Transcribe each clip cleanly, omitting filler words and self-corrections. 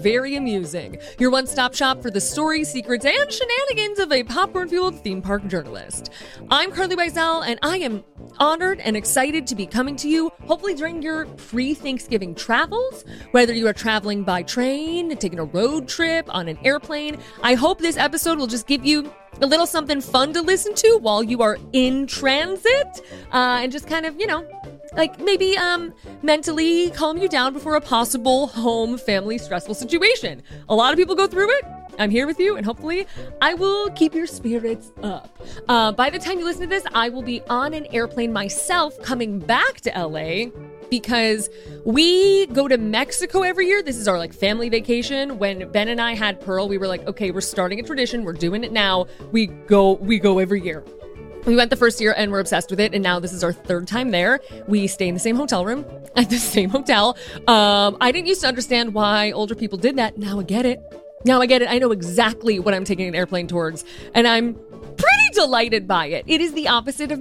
very amusing. Your one-stop shop for the stories, secrets, and shenanigans of a popcorn-fueled theme park journalist. I'm Carly Weisel, and I am honored and excited to be coming to you, hopefully during your pre-Thanksgiving travels, whether you are traveling by train, taking a road trip, on an airplane. I hope this episode will just give you a little something fun to listen to while you are in transit, and just kind of, like maybe mentally calm you down before a possible home family stressful situation. A lot of people go through it. I'm here with you, and hopefully I will keep your spirits up. By the time you listen to this, I will be on an airplane myself coming back to LA because we go to Mexico every year. This is our family vacation. When Ben and I had Pearl, we were like, okay, we're starting a tradition. We're doing it now. We go every year. We went the first year and we're obsessed with it. And now this is our third time there. We stay in the same hotel room at the same hotel. I didn't used to understand why older people did that. Now I get it. I know exactly what I'm taking an airplane towards. And I'm pretty delighted by it. It is the opposite of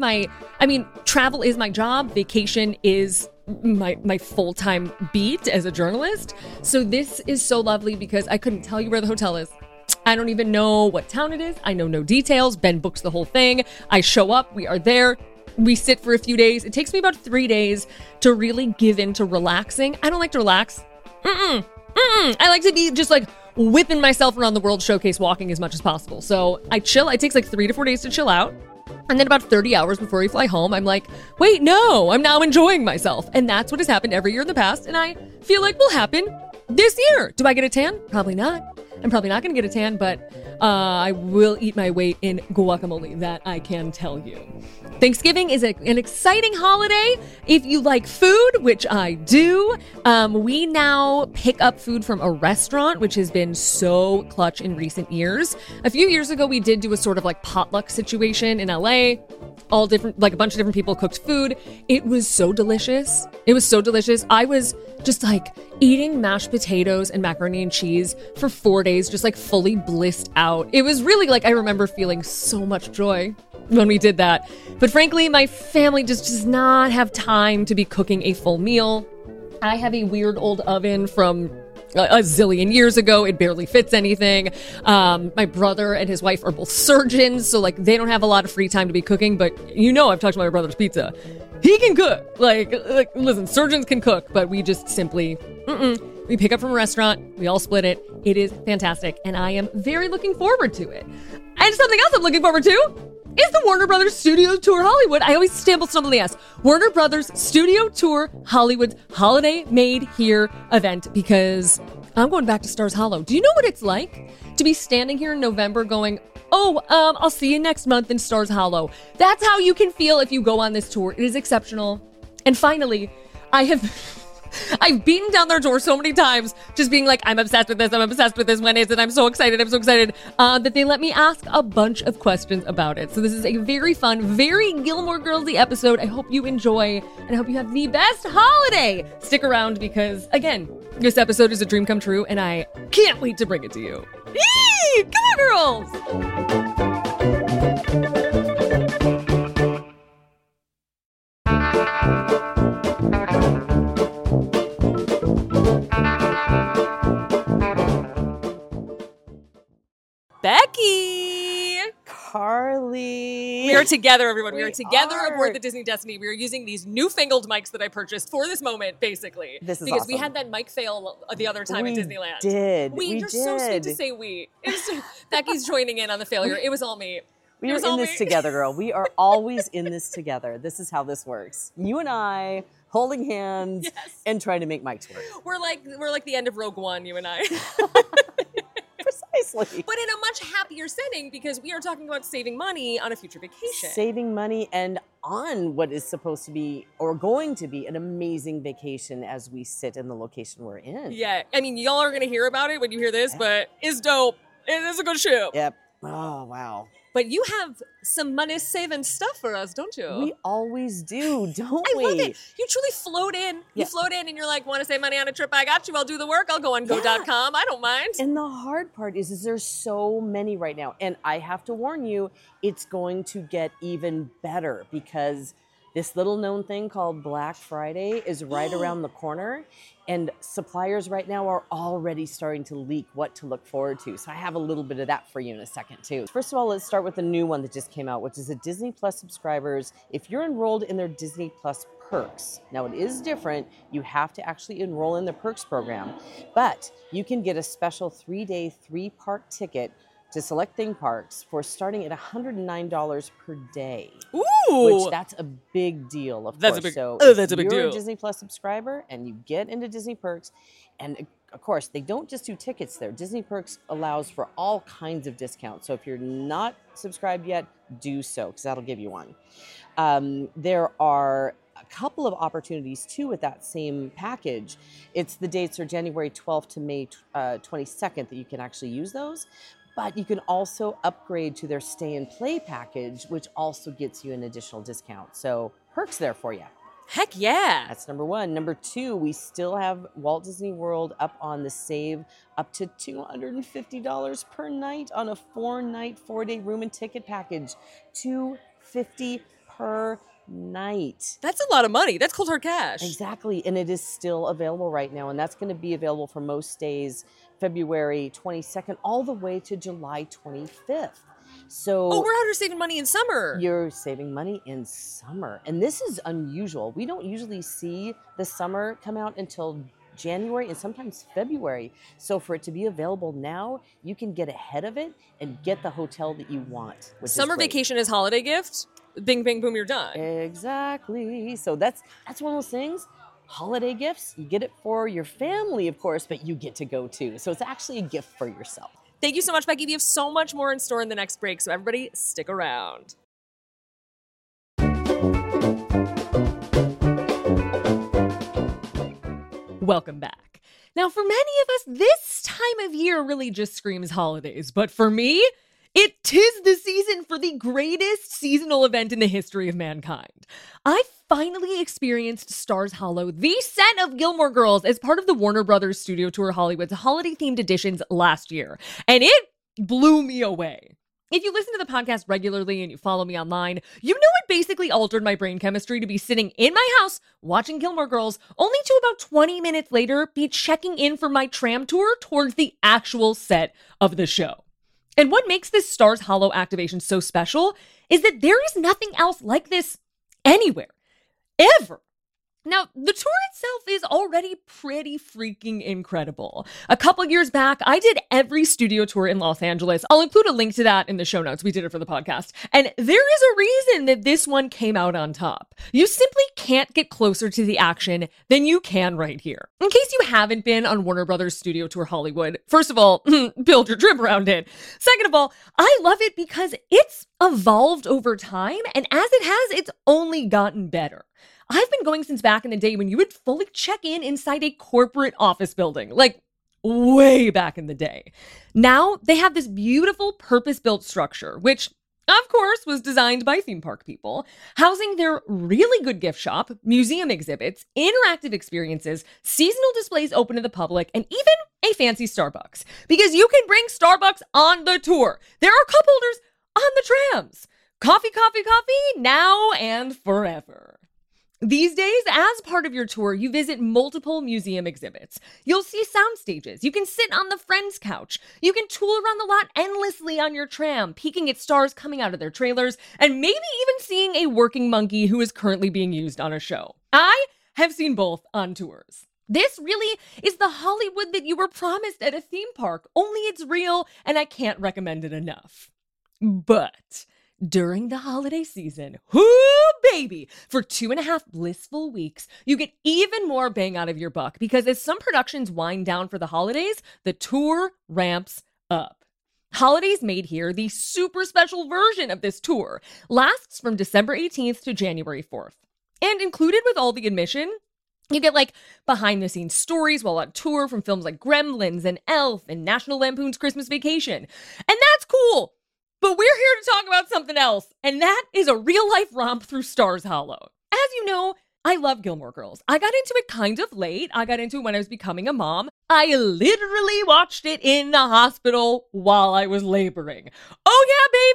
travel is my job. Vacation is my full-time beat as a journalist. So this is so lovely because I couldn't tell you where the hotel is. I don't even know what town it is. I know no details. Ben books the whole thing. I show up. We are there. We sit for a few days. It takes me about 3 days to really give into relaxing. I don't like to relax. I like to be just whipping myself around the World Showcase walking as much as possible. So I chill. It takes 3 to 4 days to chill out. And then about 30 hours before we fly home, I'm like, wait, no, I'm now enjoying myself. And that's what has happened every year in the past. And I feel like will happen this year. Do I get a tan? Probably not. I'm probably not going to get a tan, but I will eat my weight in guacamole. That I can tell you. Thanksgiving is an exciting holiday. If you like food, which I do, we now pick up food from a restaurant, which has been so clutch in recent years. A few years ago, we did do a sort of potluck situation in LA. All different, a bunch of different people cooked food. It was so delicious. I was just eating mashed potatoes and macaroni and cheese for 4 days, just fully blissed out. It was really I remember feeling so much joy when we did that. But frankly, my family just does not have time to be cooking a full meal. I have a weird old oven from a zillion years ago. It barely fits anything. My brother and his wife are both surgeons, so they don't have a lot of free time to be cooking, but I've talked about my brother's pizza. He can cook. Listen, surgeons can cook, but we just simply, we pick up from a restaurant. We all split it. It is fantastic, and I am very looking forward to it. And something else I'm looking forward to is the Warner Brothers Studio Tour Hollywood. I always stumble on the S. Warner Brothers Studio Tour Hollywood's Holiday Made Here event because I'm going back to Stars Hollow. Do you know what it's like to be standing here in November going, I'll see you next month in Stars Hollow? That's how you can feel if you go on this tour. It is exceptional. And finally, I've beaten down their door so many times, just being I'm obsessed with this, when is it, I'm so excited, that they let me ask a bunch of questions about it. So this is a very fun, very Gilmore Girls-y episode. I hope you enjoy, and I hope you have the best holiday. Stick around because, again, this episode is a dream come true, and I can't wait to bring it to you. Yee! Come on, girls! Becky! Carly! We are together, everyone. We are together aboard the Disney Destiny. We are using these newfangled mics that I purchased for this moment, basically. This is because awesome. We had that mic fail the other time at Disneyland. We You're did. so sweet to say we. Becky's joining in on the failure. It was all me. We were in this together, girl. We are always in this together. This is how this works. You and I holding hands and trying to make mics work. We're like the end of Rogue One, you and I. Precisely. But in a much happier setting because we are talking about saving money on a future vacation. Saving money and on what is supposed to be or going to be an amazing vacation as we sit in the location we're in. Yeah. I mean, y'all are going to hear about it when you hear this, but it's dope. It is a good show. Yep. Oh, wow. But you have some money-saving stuff for us, don't you? We always do, don't we? I love it. You truly float in. Yeah. You float in and you're like, want to save money on a trip? I got you. I'll do the work. I'll go on go.com. I don't mind. And the hard part is there's so many right now. And I have to warn you, it's going to get even better because This little known thing called Black Friday is right around the corner, and suppliers right now are already starting to leak what to look forward to. So I have a little bit of that for you in a second too. First of all, let's start with the new one that just came out, which is the Disney Plus subscribers. If you're enrolled in their Disney Plus perks, now it is different. You have to actually enroll in the perks program, but you can get a special 3-day, 3-park ticket to select theme parks for starting at $109 per day. Ooh! Which that's a big deal, of course. So that's a big you're deal. a Disney Plus subscriber and you get into Disney Perks, and of course, they don't just do tickets there. Disney Perks allows for all kinds of discounts. So if you're not subscribed yet, do so, because that'll give you one. There are a couple of opportunities too with that same package. The dates are January 12th to May 22nd that you can actually use those. But you can also upgrade to their stay and play package, which also gets you an additional discount. So perks there for you. Heck yeah. That's number one. Number two, we still have Walt Disney World up on the save up to $250 per night on a 4-night, 4-day room and ticket package. $250 per night. That's a lot of money. That's cold hard cash. Exactly. And it is still available right now. And that's going to be available for most days, February 22nd, all the way to July 25th. So we're out here saving money in summer. You're saving money in summer. And this is unusual. We don't usually see the summer come out until January and sometimes February. So for it to be available now, you can get ahead of it and get the hotel that you want. Summer vacation is holiday gift. Bing, bing, boom, you're done. Exactly. So that's one of those things. Holiday gifts, you get it for your family, of course, but you get to go too. So it's actually a gift for yourself. Thank you so much, Becky. We have so much more in store in the next break, so everybody stick around. Welcome back. Now, for many of us, this time of year really just screams holidays, but for me, it 'tis the season for the greatest seasonal event in the history of mankind. I finally experienced Stars Hollow, the set of Gilmore Girls, as part of the Warner Brothers Studio Tour Hollywood's holiday-themed editions last year, and it blew me away. If you listen to the podcast regularly and you follow me online, you know it basically altered my brain chemistry to be sitting in my house watching Gilmore Girls, only to about 20 minutes later be checking in for my tram tour towards the actual set of the show. And what makes this Stars Hollow activation so special is that there is nothing else like this anywhere, ever. Now, the tour itself is already pretty freaking incredible. A couple years back, I did every studio tour in Los Angeles. I'll include a link to that in the show notes. We did it for the podcast. And there is a reason that this one came out on top. You simply can't get closer to the action than you can right here. In case you haven't been on Warner Brothers Studio Tour Hollywood, first of all, build your trip around it. Second of all, I love it because it's evolved over time, and as it has, it's only gotten better. I've been going since back in the day when you would fully check in inside a corporate office building, like way back in the day. Now they have this beautiful purpose-built structure, which of course was designed by theme park people, housing their really good gift shop, museum exhibits, interactive experiences, seasonal displays open to the public, and even a fancy Starbucks. Because you can bring Starbucks on the tour. There are cup holders on the trams. Coffee, coffee, coffee, now and forever. These days, as part of your tour, you visit multiple museum exhibits. You'll see sound stages. You can sit on the friend's couch. You can tool around the lot endlessly on your tram, peeking at stars coming out of their trailers, and maybe even seeing a working monkey who is currently being used on a show. I have seen both on tours. This really is the Hollywood that you were promised at a theme park, only it's real, and I can't recommend it enough. But during the holiday season, whoo baby, for 2.5 blissful weeks, you get even more bang out of your buck because as some productions wind down for the holidays, the tour ramps up. Holidays Made Here, the super special version of this tour, lasts from December 18th to January 4th. And included with all the admission, you get like behind the scenes stories while on tour from films like Gremlins and Elf and National Lampoon's Christmas Vacation. And that's cool. But we're here to talk about something else, and that is a real-life romp through Stars Hollow. As you know, I love Gilmore Girls. I got into it kind of late. I got into it when I was becoming a mom. I literally watched it in the hospital while I was laboring. Oh yeah, baby!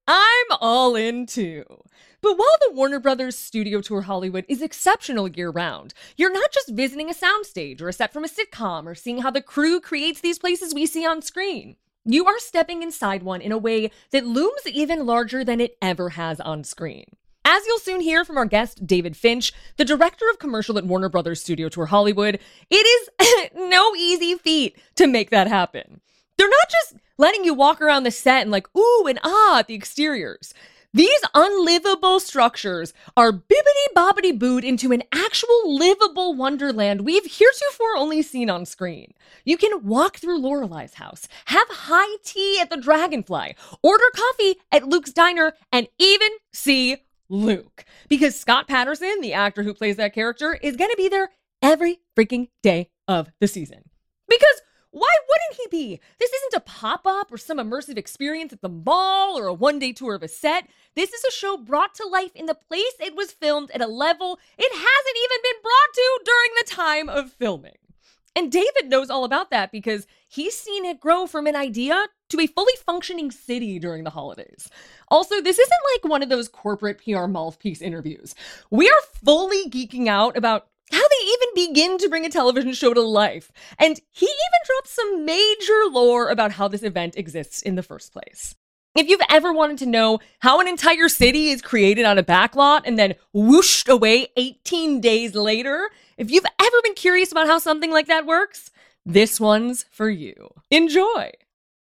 I'm all in too. But while the Warner Brothers Studio Tour Hollywood is exceptional year round, you're not just visiting a soundstage or a set from a sitcom or seeing how the crew creates these places we see on screen. You are stepping inside one in a way that looms even larger than it ever has on screen. As you'll soon hear from our guest, David Finch, the director of commercial at Warner Brothers Studio Tour Hollywood, it is no easy feat to make that happen. They're not just letting you walk around the set and like, ooh and ah at the exteriors. These unlivable structures are bibbity-bobbity booed into an actual livable wonderland we've heretofore only seen on screen. You can walk through Lorelei's house, have high tea at the Dragonfly, order coffee at Luke's Diner, and even see Luke. Because Scott Patterson, the actor who plays that character, is going to be there every freaking day of the season. Because why wouldn't he be? This isn't a pop-up or some immersive experience at the mall or a one-day tour of a set. This is a show brought to life in the place it was filmed at a level it hasn't even been brought to during the time of filming. And David knows all about that because he's seen it grow from an idea to a fully functioning city during the holidays. Also, this isn't like one of those corporate PR mouthpiece interviews. We are fully geeking out about how they even begin to bring a television show to life. And he even drops some major lore about how this event exists in the first place. If you've ever wanted to know how an entire city is created on a backlot and then whooshed away 18 days later, if you've ever been curious about how something like that works, this one's for you. Enjoy.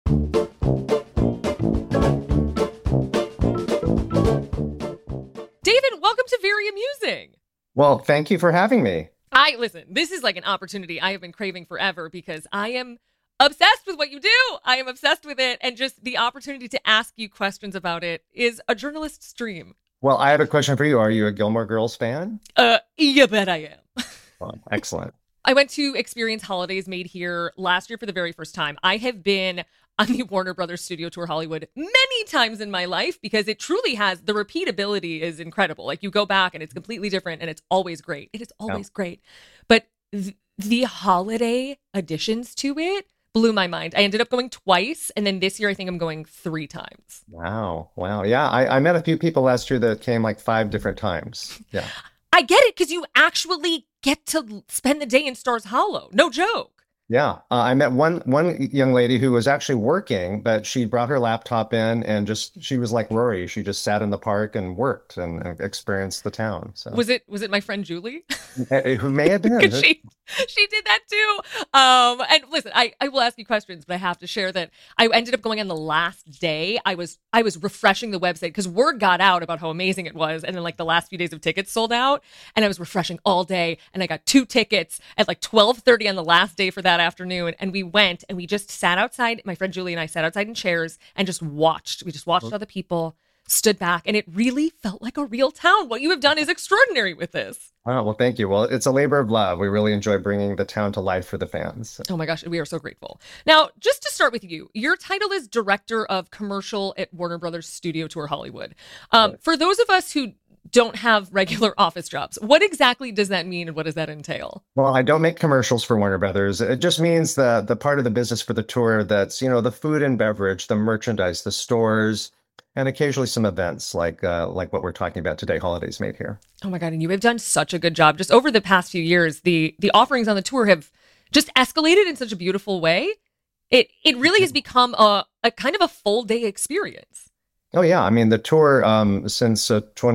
David, welcome to Very Amusing. Well, thank you for having me. Listen, this is like an opportunity I have been craving forever because I am obsessed with what you do. I am obsessed with it. And just the opportunity to ask you questions about it is a journalist's dream. Well, I have a question for you. Are you a Gilmore Girls fan? You bet I am. Well, excellent. I went to experience Holidays Made Here last year for the very first time. I have been on the Warner Brothers Studio Tour Hollywood many times in my life because it truly has, the repeatability is incredible. Like you go back and it's completely different and it's always great. It is always great. But the holiday additions to it blew my mind. I ended up going twice. And then this year, I think I'm going 3 times. Wow. Yeah, I met a few people last year that came like 5 different times. Yeah. I get it because you actually get to spend the day in Stars Hollow. No joke. Yeah, I met one young lady who was actually working, but she brought her laptop in and she was like Rory. She just sat in the park and worked and experienced the town. So was it my friend Julie? Who may have been. She did that too. And listen, I will ask you questions, but I have to share that I ended up going on the last day. I was refreshing the website because word got out about how amazing it was, and then like the last few days of tickets sold out, and I was refreshing all day, and I got 2 tickets at like 12:30 on the last day for that afternoon, and we went and we just sat outside. My friend Julie and I sat outside in chairs and just watched. We just watched other people, stood back, and it really felt like a real town. What you have done is extraordinary with this. Oh, well, thank you. Well, it's a labor of love. We really enjoy bringing the town to life for the fans. Oh my gosh, we are so grateful. Now, just to start with you, your title is Director of Commercial at Warner Brothers Studio Tour Hollywood. For those of us who don't have regular office jobs, what exactly does that mean and what does that entail? Well, I don't make commercials for Warner Brothers. It just means the part of the business for the tour that's, the food and beverage, the merchandise, the stores, and occasionally some events like what we're talking about today, Holidays Made Here. Oh my God, and you have done such a good job. Just over the past few years, the offerings on the tour have just escalated in such a beautiful way. It really has become a kind of a full day experience. Oh, yeah. I mean, the tour since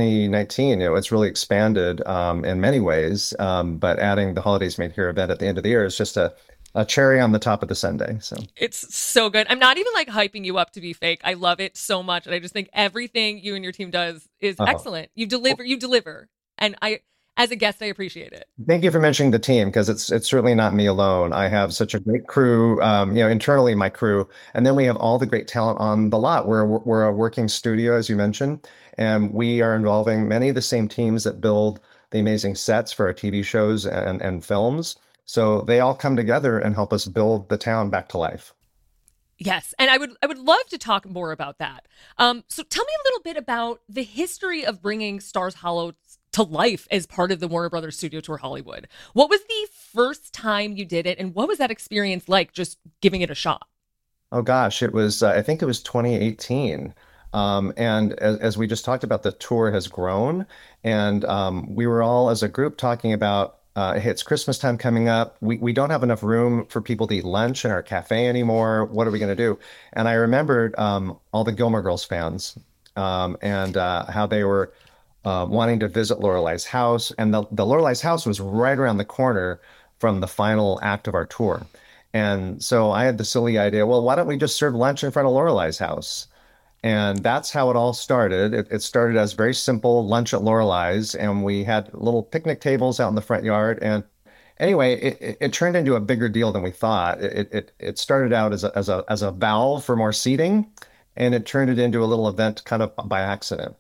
2019, it's really expanded in many ways. But adding the Holidays Made Here event at the end of the year is just a cherry on the top of the sundae. So it's so good. I'm not even like hyping you up to be fake. I love it so much. And I just think everything you and your team does is excellent. You deliver. And as a guest, I appreciate it. Thank you for mentioning the team, because it's certainly not me alone. I have such a great crew, internally my crew, and then we have all the great talent on the lot. We're a working studio, as you mentioned, and we are involving many of the same teams that build the amazing sets for our TV shows and films. So they all come together and help us build the town back to life. Yes, and I would love to talk more about that. So tell me a little bit about the history of bringing Stars Hollow to life as part of the Warner Brothers Studio Tour Hollywood. What was the first time you did it, and what was that experience like, just giving it a shot? Oh gosh, it was I think it was 2018. And as we just talked about, the tour has grown. And we were all as a group talking about hey, it's Christmas time coming up. We don't have enough room for people to eat lunch in our cafe anymore. What are we going to do? And I remembered all the Gilmore Girls fans and how they were wanting to visit Lorelai's house. And the Lorelai's house was right around the corner from the final act of our tour. And so I had the silly idea, well, why don't we just serve lunch in front of Lorelai's house? And that's how it all started. It started as very simple lunch at Lorelai's, and we had little picnic tables out in the front yard. And anyway, it turned into a bigger deal than we thought. It started out as a valve for more seating, and it turned it into a little event kind of by accident.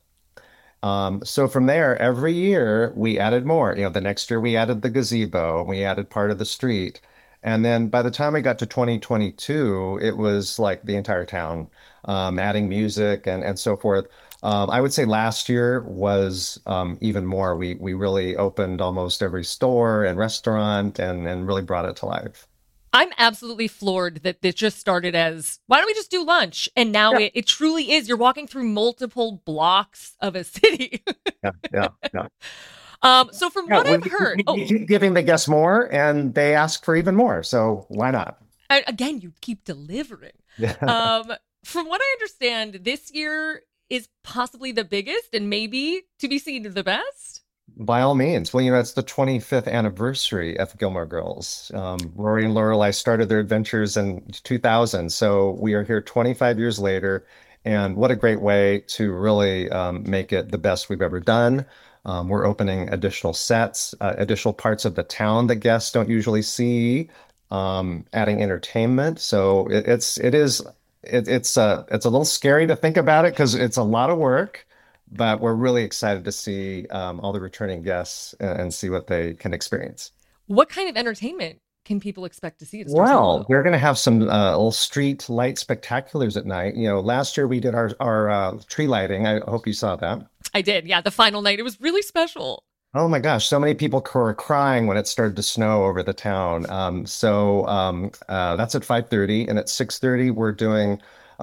So from there, every year we added more. The next year we added the gazebo, we added part of the street. And then by the time we got to 2022, it was like the entire town, adding music and so forth. I would say last year was even more. We really opened almost every store and restaurant and really brought it to life. I'm absolutely floored that this just started as, why don't we just do lunch? And now Yeah, it truly is. You're walking through multiple blocks of a city. yeah, yeah, yeah. So from Yeah, what I've heard, we keep giving the guests more, and they ask for even more. So why not? again, you keep delivering. Yeah. From what I understand, this year is possibly the biggest and maybe to be seen the best. By all means. Well, it's the 25th anniversary of Gilmore Girls. Rory and Lorelai started their adventures in 2000, so we are here 25 years later, and what a great way to really make it the best we've ever done. We're opening additional sets, additional parts of the town that guests don't usually see, adding entertainment. So it's a little scary to think about it because it's a lot of work, but we're really excited to see all the returning guests and see what they can experience. What kind of entertainment can people expect to see at Stars Well, Hollow? we're going to have some little street light spectaculars at night. Last year we did our tree lighting. I hope you saw that. I did. Yeah, the final night. It was really special. Oh my gosh, so many people were crying when it started to snow over the town. That's at 5:30, and at 6:30 we're doing.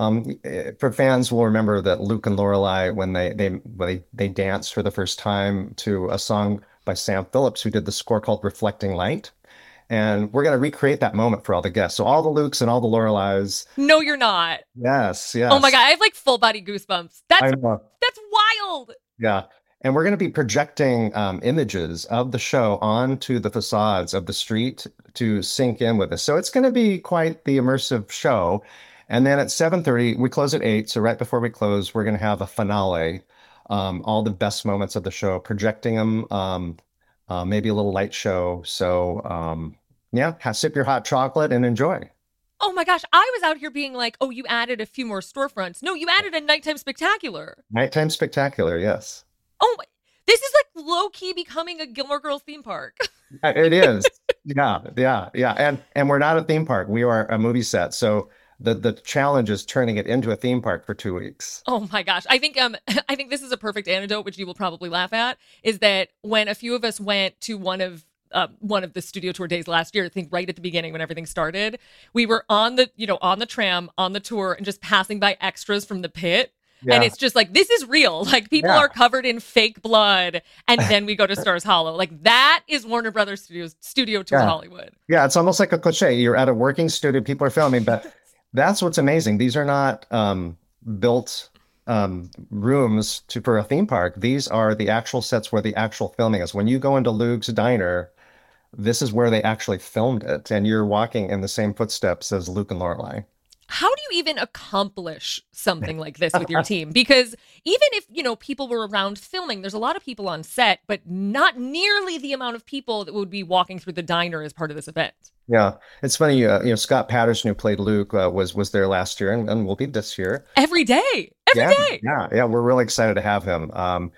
For fans will remember that Luke and Lorelai when they danced for the first time to a song by Sam Phillips, who did the score called "Reflecting Light," and we're going to recreate that moment for all the guests. So all the Lukes and all the Lorelais. No, you're not. Yes, Oh my yes, God, I have like full body goosebumps. I know. That's wild. Yeah. And we're going to be projecting images of the show onto the facades of the street to sync in with us. So it's going to be quite the immersive show. And then at 7:30, we close at 8. So right before we close, we're going to have a finale, all the best moments of the show, projecting them, maybe a little light show. So yeah, sip your hot chocolate and enjoy. Oh my gosh, I was out here being like, oh, you added a few more storefronts. No, you added a nighttime spectacular. Nighttime spectacular, yes. Oh my, this is like low key becoming a Gilmore Girls theme park. It is. Yeah, yeah, yeah. And we're not a theme park. We are a movie set. So the challenge is turning it into a theme park for 2 weeks. Oh my gosh. I think this is a perfect anecdote, which you will probably laugh at, is that when a few of us went to one of the studio tour days last year, I think right at the beginning when everything started, we were on the tram on the tour and just passing by extras from the pit. And Yeah, it's just like, this is real. Like people yeah. are covered in fake blood. And then we go to Stars Hollow. Like that is Warner Brothers Studios studio tour Yeah. Hollywood. Yeah, it's almost like a cliche. You're at a working studio, people are filming, but that's what's amazing. These are not built rooms for a theme park. These are the actual sets where the actual filming is. When you go into Luke's Diner, this is where they actually filmed it, and you're walking in the same footsteps as Luke and Lorelai. How do you even accomplish something like this with your team? Because even if, people were around filming, there's a lot of people on set, but not nearly the amount of people that would be walking through the diner as part of this event. Yeah, it's funny. Scott Patterson, who played Luke, was there last year and will be this year. Every day. Every Yeah, day. yeah, yeah. We're really excited to have him.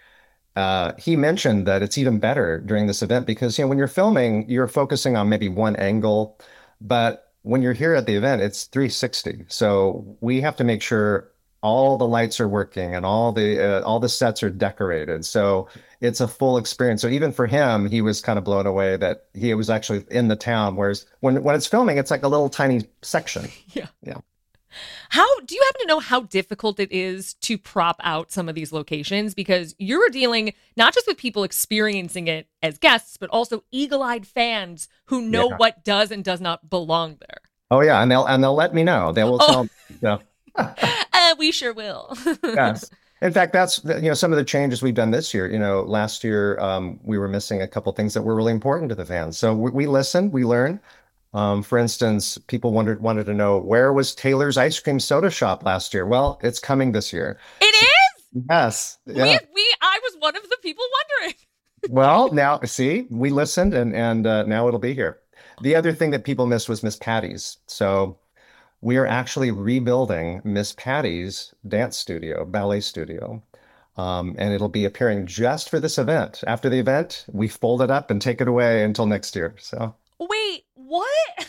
He mentioned that it's even better during this event because when you're filming, you're focusing on maybe one angle, but when you're here at the event, it's 360. So we have to make sure all the lights are working and all the sets are decorated. So it's a full experience. So even for him, he was kind of blown away that he was actually in the town. Whereas when it's filming, it's like a little tiny section. Yeah. Yeah. How do you happen to know how difficult it is to prop out some of these locations? Because you're dealing not just with people experiencing it as guests, but also eagle-eyed fans who know Yeah. what does and does not belong there. Oh yeah, and they'll let me know. They will Oh, tell. Yeah. we sure will. Yes. In fact, that's some of the changes we've done this year. Last year we were missing a couple things that were really important to the fans. So we listen, we learn. For instance, people wanted to know, where was Taylor's ice cream soda shop last year? Well, it's coming this year. It So, is. yes, We yeah. we I was one of the people wondering. Well, now see, we listened, and now it'll be here. The other thing that people missed was Miss Patty's. So we are actually rebuilding Miss Patty's dance studio, ballet studio. And it'll be appearing just for this event. After the event, we fold it up and take it away until next year. So, Wait, what?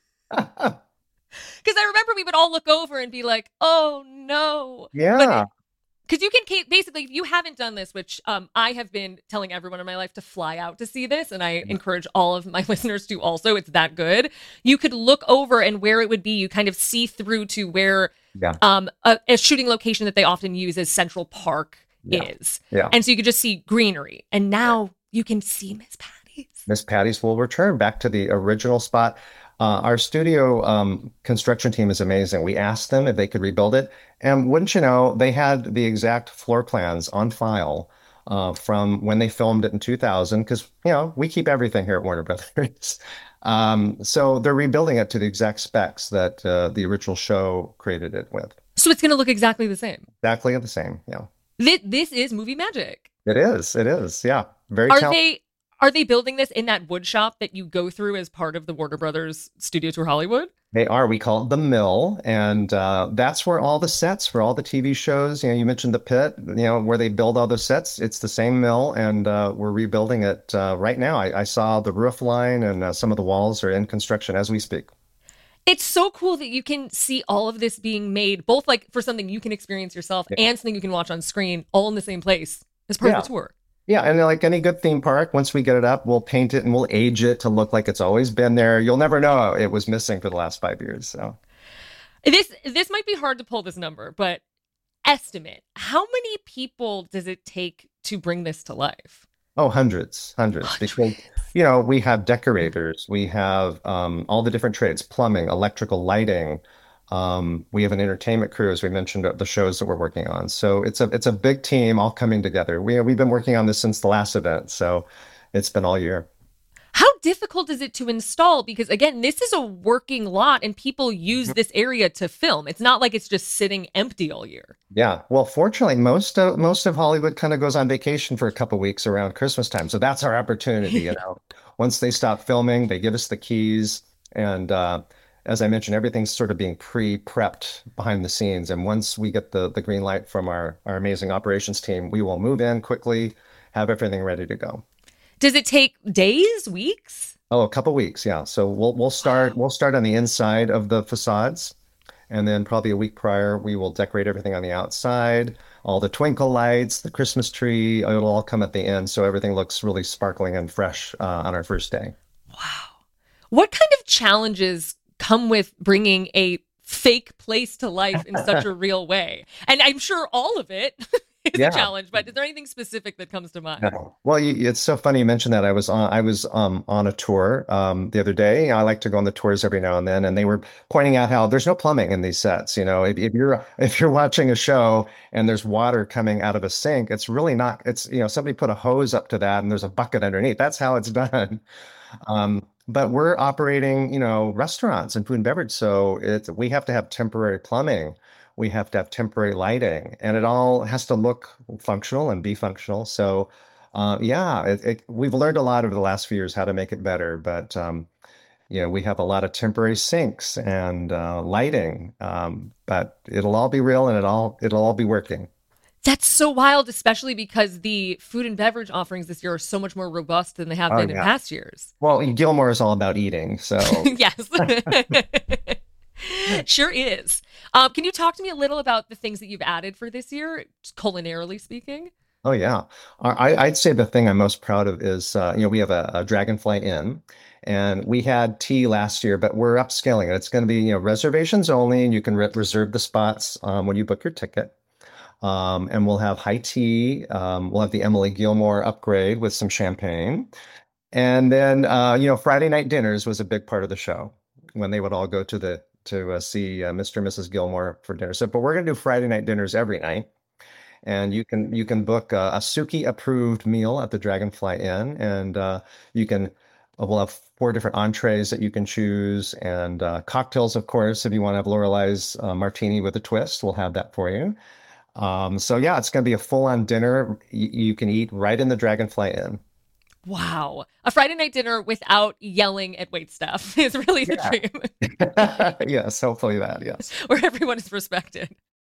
Because I remember we would all look over and be like, "Oh no!" yeah, Because you can basically, if you haven't done this, which I have been telling everyone in my life to fly out to see this, and I encourage all of my listeners to also. It's that good. You could look over, and where it would be, you kind of see through to where yeah, a shooting location that they often use as Central Park yeah, is, yeah. and so you could just see greenery, and now you can see Miss Patty's. Miss Patty's will return back to the original spot. Our studio construction team is amazing. We asked them if they could rebuild it, and wouldn't you know, they had the exact floor plans on file from when they filmed it in 2000. Because we keep everything here at Warner Brothers. So they're rebuilding it to the exact specs that the original show created it with. So it's going to look exactly the same. Exactly the same. Yeah, This is movie magic. it is. It is. Yeah, very Are talented. they building this in that wood shop that you go through as part of the Warner Brothers Studio Tour Hollywood? They are. We call it the Mill, and that's where all the sets for all the TV shows. You mentioned the pit. Where they build all those sets. It's the same mill, and we're rebuilding it right now. I saw the roof line, and some of the walls are in construction as we speak. It's so cool that you can see all of this being made, both like for something you can experience yourself Yeah. and something you can watch on screen, all in the same place as part Yeah. of the tour. Yeah, and like any good theme park, once we get it up, we'll paint it and we'll age it to look like it's always been there. You'll never know it was missing for the last 5 years. So, This might be hard to pull this number, but estimate how many people does it take to bring this to life? oh, hundreds, because we have decorators, we have all the different trades, plumbing, electrical, lighting. We have an entertainment crew, as we mentioned, the shows that we're working on. So it's a big team all coming together. We've been working on this since the last event, so it's been all year. How difficult is it to install? Because again, this is a working lot and people use this area to film. It's not like it's just sitting empty all year. Yeah. Well, fortunately, most of Hollywood kind of goes on vacation for a couple weeks around Christmas time. So that's our opportunity, Once they stop filming, they give us the keys. And as I mentioned, everything's sort of being pre-prepped behind the scenes. And once we get the green light from our amazing operations team, we will move in quickly, have everything ready to go. Does it take days, weeks? Oh, a couple weeks, yeah. So we'll start on the inside of the facades, and then probably a week prior we will decorate everything on the outside, all the twinkle lights, the Christmas tree. It'll all come at the end, so everything looks really sparkling and fresh on our first day. Wow. What kind of challenges come with bringing a fake place to life in such a real way? And I'm sure all of it is a Yeah. challenge, but is there anything specific that comes to mind? Yeah. Well, it's so funny you mentioned that. I was on a tour the other day. I like to go on the tours every now and then, and they were pointing out how there's no plumbing in these sets. If you're watching a show and there's water coming out of a sink, it's really not. It's somebody put a hose up to that and there's a bucket underneath. That's how it's done. But we're operating, restaurants and food and beverage, so we have to have temporary plumbing. We have to have temporary lighting, and it all has to look functional and be functional. So, yeah, we've learned a lot over the last few years how to make it better. But we have a lot of temporary sinks and lighting, but it'll all be real and it'll all be working. That's so wild, especially because the food and beverage offerings this year are so much more robust than they have Oh been in yeah. past years. Well, Gilmore is all about eating, so Yes. Sure is. Can you talk to me a little about the things that you've added for this year, culinarily speaking? oh yeah. I'd say the thing I'm most proud of is we have a Dragonfly Inn, And we had tea last year, but we're upscaling it. It's going to be, reservations only, and you can reserve the spots when you book your ticket. And we'll have high tea. We'll have the Emily Gilmore upgrade with some champagne. And then, Friday night dinners was a big part of the show when they would all go to see Mr. and Mrs. Gilmore for dinner. So, but we're going to do Friday night dinners every night. And you can book a Suki approved meal at the Dragonfly Inn, and we'll have 4 different entrees that you can choose, and cocktails, of course. If you want to have Lorelai's martini with a twist, we'll have that for you. So yeah, it's going to be a full-on dinner. You can eat right in the Dragonfly Inn. Wow. A Friday night dinner without yelling at waitstaff is really the dream. Yes, hopefully that, yes. Where everyone is respected.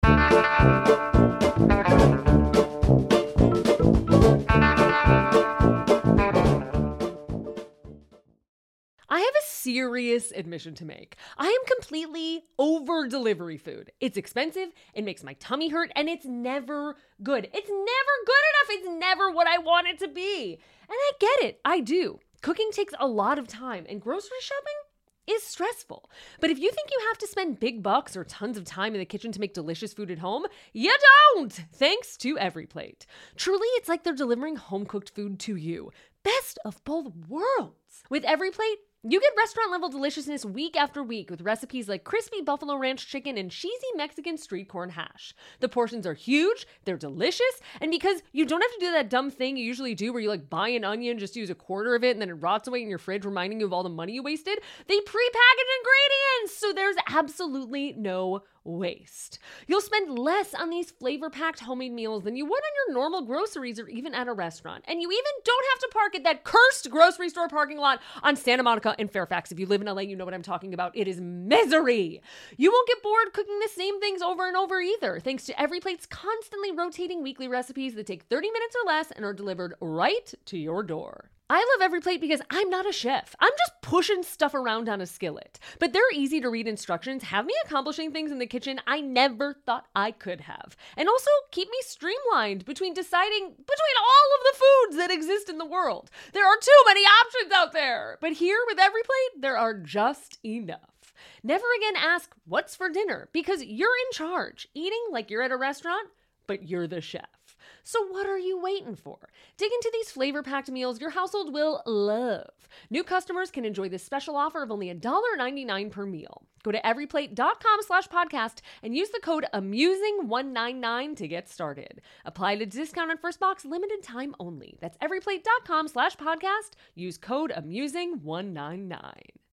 I have a serious admission to make. I am completely over delivery food. It's expensive, it makes my tummy hurt, and it's never good. It's never good enough. It's never what I want it to be. And I get it. I do. Cooking takes a lot of time, and grocery shopping is stressful. But if you think you have to spend big bucks or tons of time in the kitchen to make delicious food at home, you don't! Thanks to EveryPlate. Truly, it's like they're delivering home-cooked food to you. Best of both worlds. With EveryPlate, you get restaurant-level deliciousness week after week with recipes like crispy buffalo ranch chicken and cheesy Mexican street corn hash. The portions are huge, they're delicious, and because you don't have to do that dumb thing you usually do where you buy an onion, just use a quarter of it, and then it rots away in your fridge reminding you of all the money you wasted, they pre-package ingredients, so there's absolutely no waste. You'll spend less on these flavor-packed homemade meals than you would on your normal groceries or even at a restaurant. And you even don't have to park at that cursed grocery store parking lot on Santa Monica and Fairfax. If you live in LA, you know what I'm talking about. It is misery. You won't get bored cooking the same things over and over either, thanks to EveryPlate's constantly rotating weekly recipes that take 30 minutes or less and are delivered right to your door. I love EveryPlate because I'm not a chef. I'm just pushing stuff around on a skillet. But their easy to read instructions have me accomplishing things in the kitchen I never thought I could have. And also keep me streamlined between deciding between all of the foods that exist in the world. There are too many options out there. But here with EveryPlate, there are just enough. Never again ask, what's for dinner? Because you're in charge, eating like you're at a restaurant, but you're the chef. So what are you waiting for? Dig into these flavor-packed meals your household will love. New customers can enjoy this special offer of only $1.99 per meal. Go to everyplate.com/podcast and use the code AMUSING199 to get started. Apply to discount on first box, limited time only. That's everyplate.com/podcast. Use code AMUSING199.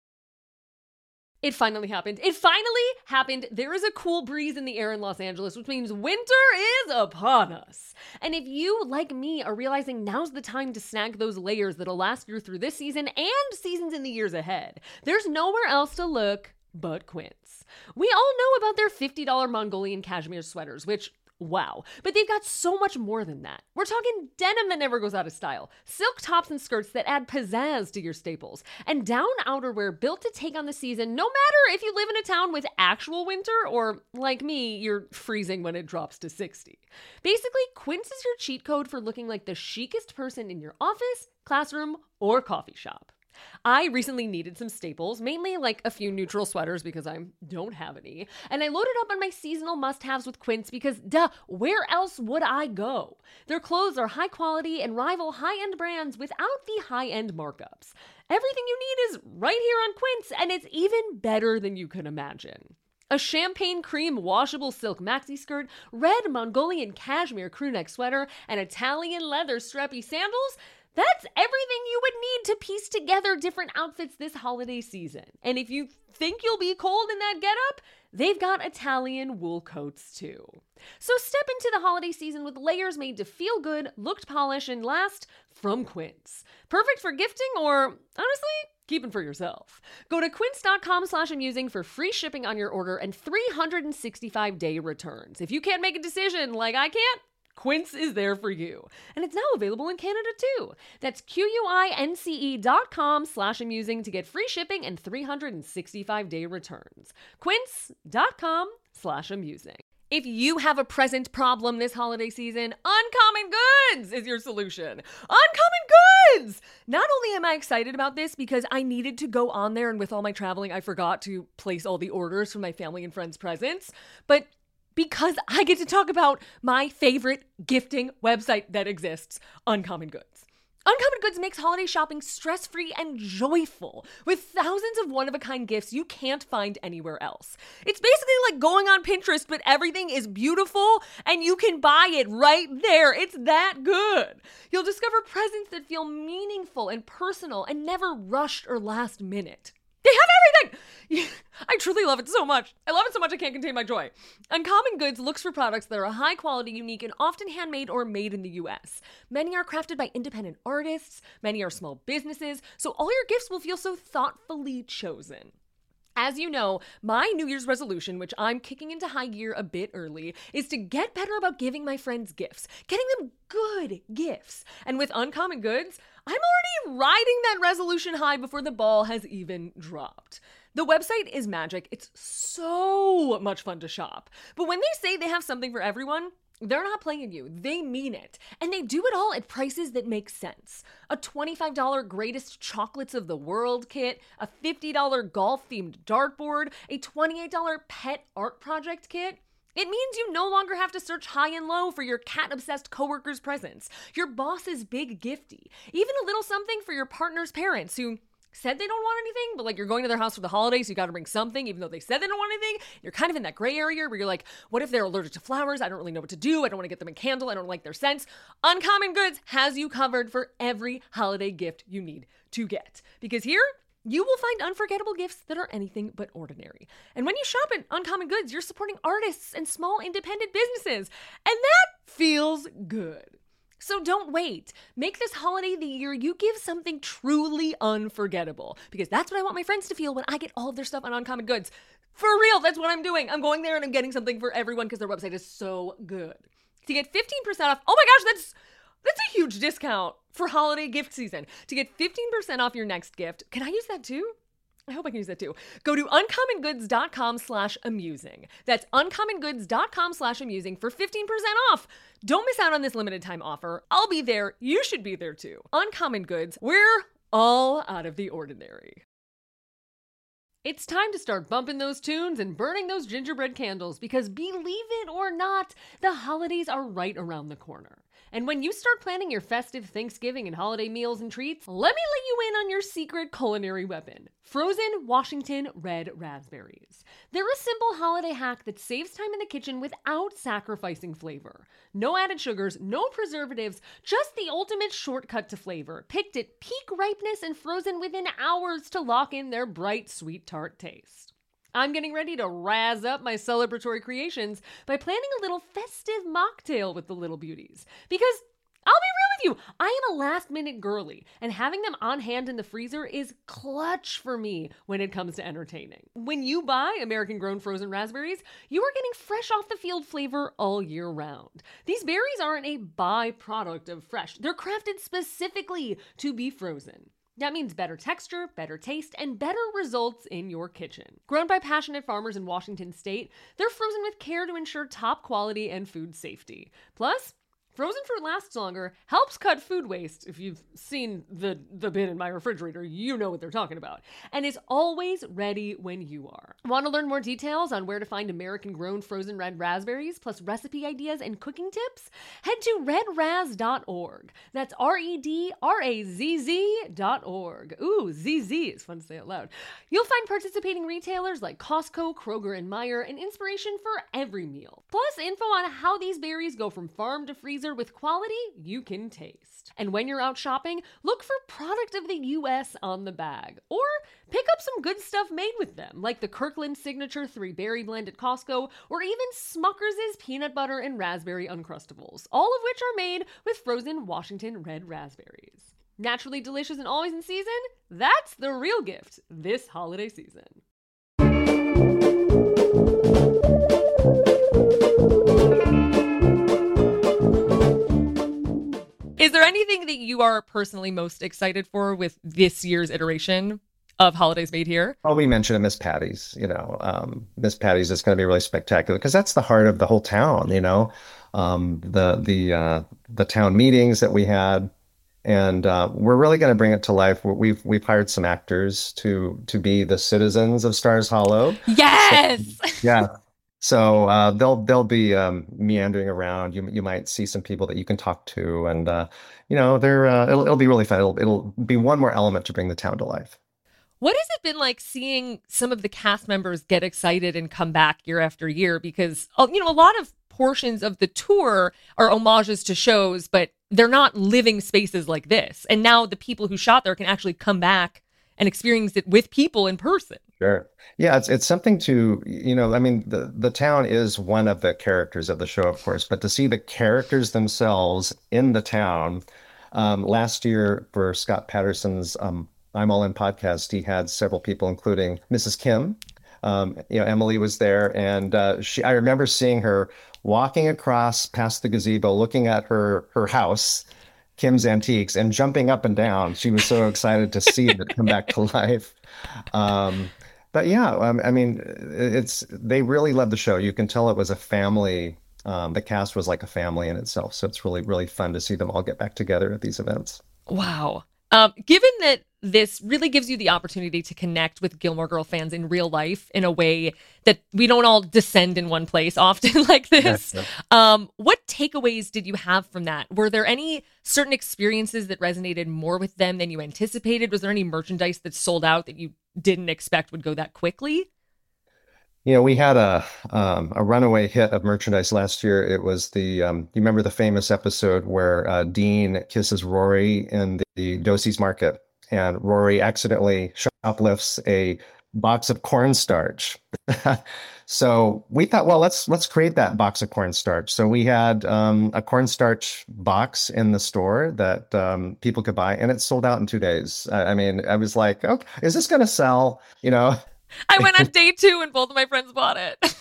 It finally happened. It finally happened. There is a cool breeze in the air in Los Angeles, which means winter is upon us. And if you, like me, are realizing now's the time to snag those layers that'll last you through this season and seasons in the years ahead, there's nowhere else to look but Quince. We all know about their $50 Mongolian cashmere sweaters, which, wow. But they've got so much more than that. We're talking denim that never goes out of style, silk tops and skirts that add pizzazz to your staples, and down outerwear built to take on the season no matter if you live in a town with actual winter or, like me, you're freezing when it drops to 60. Basically, Quince is your cheat code for looking like the chicest person in your office, classroom, or coffee shop. I recently needed some staples, mainly a few neutral sweaters because I don't have any. And I loaded up on my seasonal must-haves with Quince because, where else would I go? Their clothes are high quality and rival high-end brands without the high-end markups. Everything you need is right here on Quince, and it's even better than you can imagine. A champagne cream washable silk maxi skirt, red Mongolian cashmere crewneck sweater, and Italian leather strappy sandals. That's everything you would need to piece together different outfits this holiday season. And if you think you'll be cold in that getup, they've got Italian wool coats too. So step into the holiday season with layers made to feel good, look polished, and last from Quince. Perfect for gifting or, honestly, keeping for yourself. Go to quince.com/amusing for free shipping on your order and 365-day returns. If you can't make a decision like I can't, Quince is there for you. And it's now available in Canada too. That's QUINCE.com/amusing to get free shipping and 365-day returns. Quince.com/amusing. If you have a present problem this holiday season, Uncommon Goods is your solution. Uncommon Goods! Not only am I excited about this because I needed to go on there and with all my traveling, I forgot to place all the orders for my family and friends' presents, but because I get to talk about my favorite gifting website that exists, Uncommon Goods. Uncommon Goods makes holiday shopping stress-free and joyful with thousands of one-of-a-kind gifts you can't find anywhere else. It's basically like going on Pinterest, but everything is beautiful and you can buy it right there. It's that good. You'll discover presents that feel meaningful and personal and never rushed or last minute. They have everything! I truly love it so much. I love it so much I can't contain my joy. Uncommon Goods looks for products that are high quality, unique, and often handmade or made in the US. Many are crafted by independent artists, many are small businesses, so all your gifts will feel so thoughtfully chosen. As you know, my New Year's resolution, which I'm kicking into high gear a bit early, is to get better about giving my friends gifts, getting them good gifts. And with Uncommon Goods, I'm already riding that resolution high before the ball has even dropped. The website is magic. It's so much fun to shop. But when they say they have something for everyone, they're not playing you. They mean it. And they do it all at prices that make sense. A $25 Greatest Chocolates of the World kit, a $50 golf-themed dartboard, a $28 pet art project kit. It means you no longer have to search high and low for your cat-obsessed coworkers' presents, your boss's big gifty, even a little something for your partner's parents who said they don't want anything, but like you're going to their house for the holidays, so you got to bring something, even though they said they don't want anything. You're kind of in that gray area where you're like, what if they're allergic to flowers? I don't really know what to do. I don't want to get them a candle. I don't like their scents. Uncommon Goods has you covered for every holiday gift you need to get. Because here, you will find unforgettable gifts that are anything but ordinary. And when you shop at Uncommon Goods, you're supporting artists and small independent businesses. And that feels good. So don't wait. Make this holiday the year you give something truly unforgettable. Because that's what I want my friends to feel when I get all of their stuff on Uncommon Goods. For real, that's what I'm doing. I'm going there and I'm getting something for everyone because their website is so good. To get 15% off, oh my gosh, that's a huge discount for holiday gift season. To get 15% off your next gift, can I use that too? I hope I can use that too. Go to uncommongoods.com/amusing. That's uncommongoods.com/amusing for 15% off. Don't miss out on this limited time offer. I'll be there. You should be there too. Uncommon Goods, we're all out of the ordinary. It's time to start bumping those tunes and burning those gingerbread candles because believe it or not, the holidays are right around the corner. And when you start planning your festive Thanksgiving and holiday meals and treats, let me let you in on your secret culinary weapon, frozen Washington red raspberries. They're a simple holiday hack that saves time in the kitchen without sacrificing flavor. No added sugars, no preservatives, just the ultimate shortcut to flavor, picked at peak ripeness and frozen within hours to lock in their bright, sweet tart taste. I'm getting ready to razz up my celebratory creations by planning a little festive mocktail with the little beauties. Because I'll be real with you, I am a last-minute girly, and having them on hand in the freezer is clutch for me when it comes to entertaining. When you buy American-grown frozen raspberries, you are getting fresh-off-the-field flavor all year round. These berries aren't a byproduct of fresh. They're crafted specifically to be frozen. That means better texture, better taste, and better results in your kitchen. Grown by passionate farmers in Washington state, they're frozen with care to ensure top quality and food safety. Plus, frozen fruit lasts longer, helps cut food waste. If you've seen the bin in my refrigerator, you know what they're talking about. And is always ready when you are. Want to learn more details on where to find American-grown frozen red raspberries, plus recipe ideas and cooking tips? Head to redraz.org. That's redrazz.org. Ooh, ZZ is fun to say out loud. You'll find participating retailers like Costco, Kroger, and Meijer, and inspiration for every meal. Plus info on how these berries go from farm to freezer with quality you can taste. And when you're out shopping, look for product of the US on the bag. Or pick up some good stuff made with them, like the Kirkland Signature 3-Berry Blend at Costco, or even Smucker's Peanut Butter and Raspberry Uncrustables, all of which are made with frozen Washington red raspberries. Naturally delicious and always in season? That's the real gift this holiday season. Is there anything that you are personally most excited for with this year's iteration of Holidays Made Here? Well, we mentioned Miss Patty's, Miss Patty's is going to be really spectacular because that's the heart of the whole town, the town meetings that we had. And we're really going to bring it to life. We've hired some actors to be the citizens of Stars Hollow. So Yes. yeah, so they'll be meandering around. You might see some people that you can talk to, and they're it'll be really fun. It'll be one more element to bring the town to life. What has it been like seeing some of the cast members get excited and come back year after year? Because, a lot of portions of the tour are homages to shows, but they're not living spaces like this. And now the people who shot there can actually come back and experience it with people in person. Sure. Yeah, it's something to, I mean, the town is one of the characters of the show, of course, but to see the characters themselves in the town, last year for Scott Patterson's I'm All In podcast, he had several people, including Mrs. Kim. Emily was there, and I remember seeing her walking across past the gazebo, looking at her house, Kim's Antiques, and jumping up and down. She was so excited to see it come back to life. But yeah, I mean, they really loved the show. You can tell it was a family. The cast was like a family in itself. So it's really, really fun to see them all get back together at these events. Wow. Given that this really gives you the opportunity to connect with Gilmore Girl fans in real life in a way that we don't all descend in one place often like this, what takeaways did you have from that? Were there any certain experiences that resonated more with them than you anticipated? Was there any merchandise that sold out that you didn't expect would go that quickly? We had a runaway hit of merchandise last year. It was you remember the famous episode where Dean kisses Rory in the Dosey's Market, and Rory accidentally shoplifts a box of cornstarch. So we thought, well, let's create that box of cornstarch. So we had a cornstarch box in the store that people could buy, and it sold out in 2 days. I mean, I was like, okay, is this going to sell? I went on day 2 and both of my friends bought it.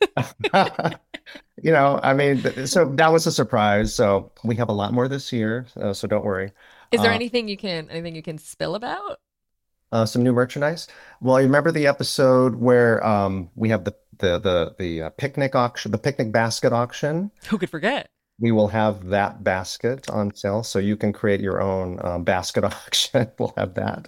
I mean, so that was a surprise. So we have a lot more this year, so don't worry. Is there anything you can spill about? Some new merchandise. Well, you remember the episode where we have the picnic auction, the picnic basket auction. Who could forget? We will have that basket on sale, so you can create your own basket auction. We'll have that.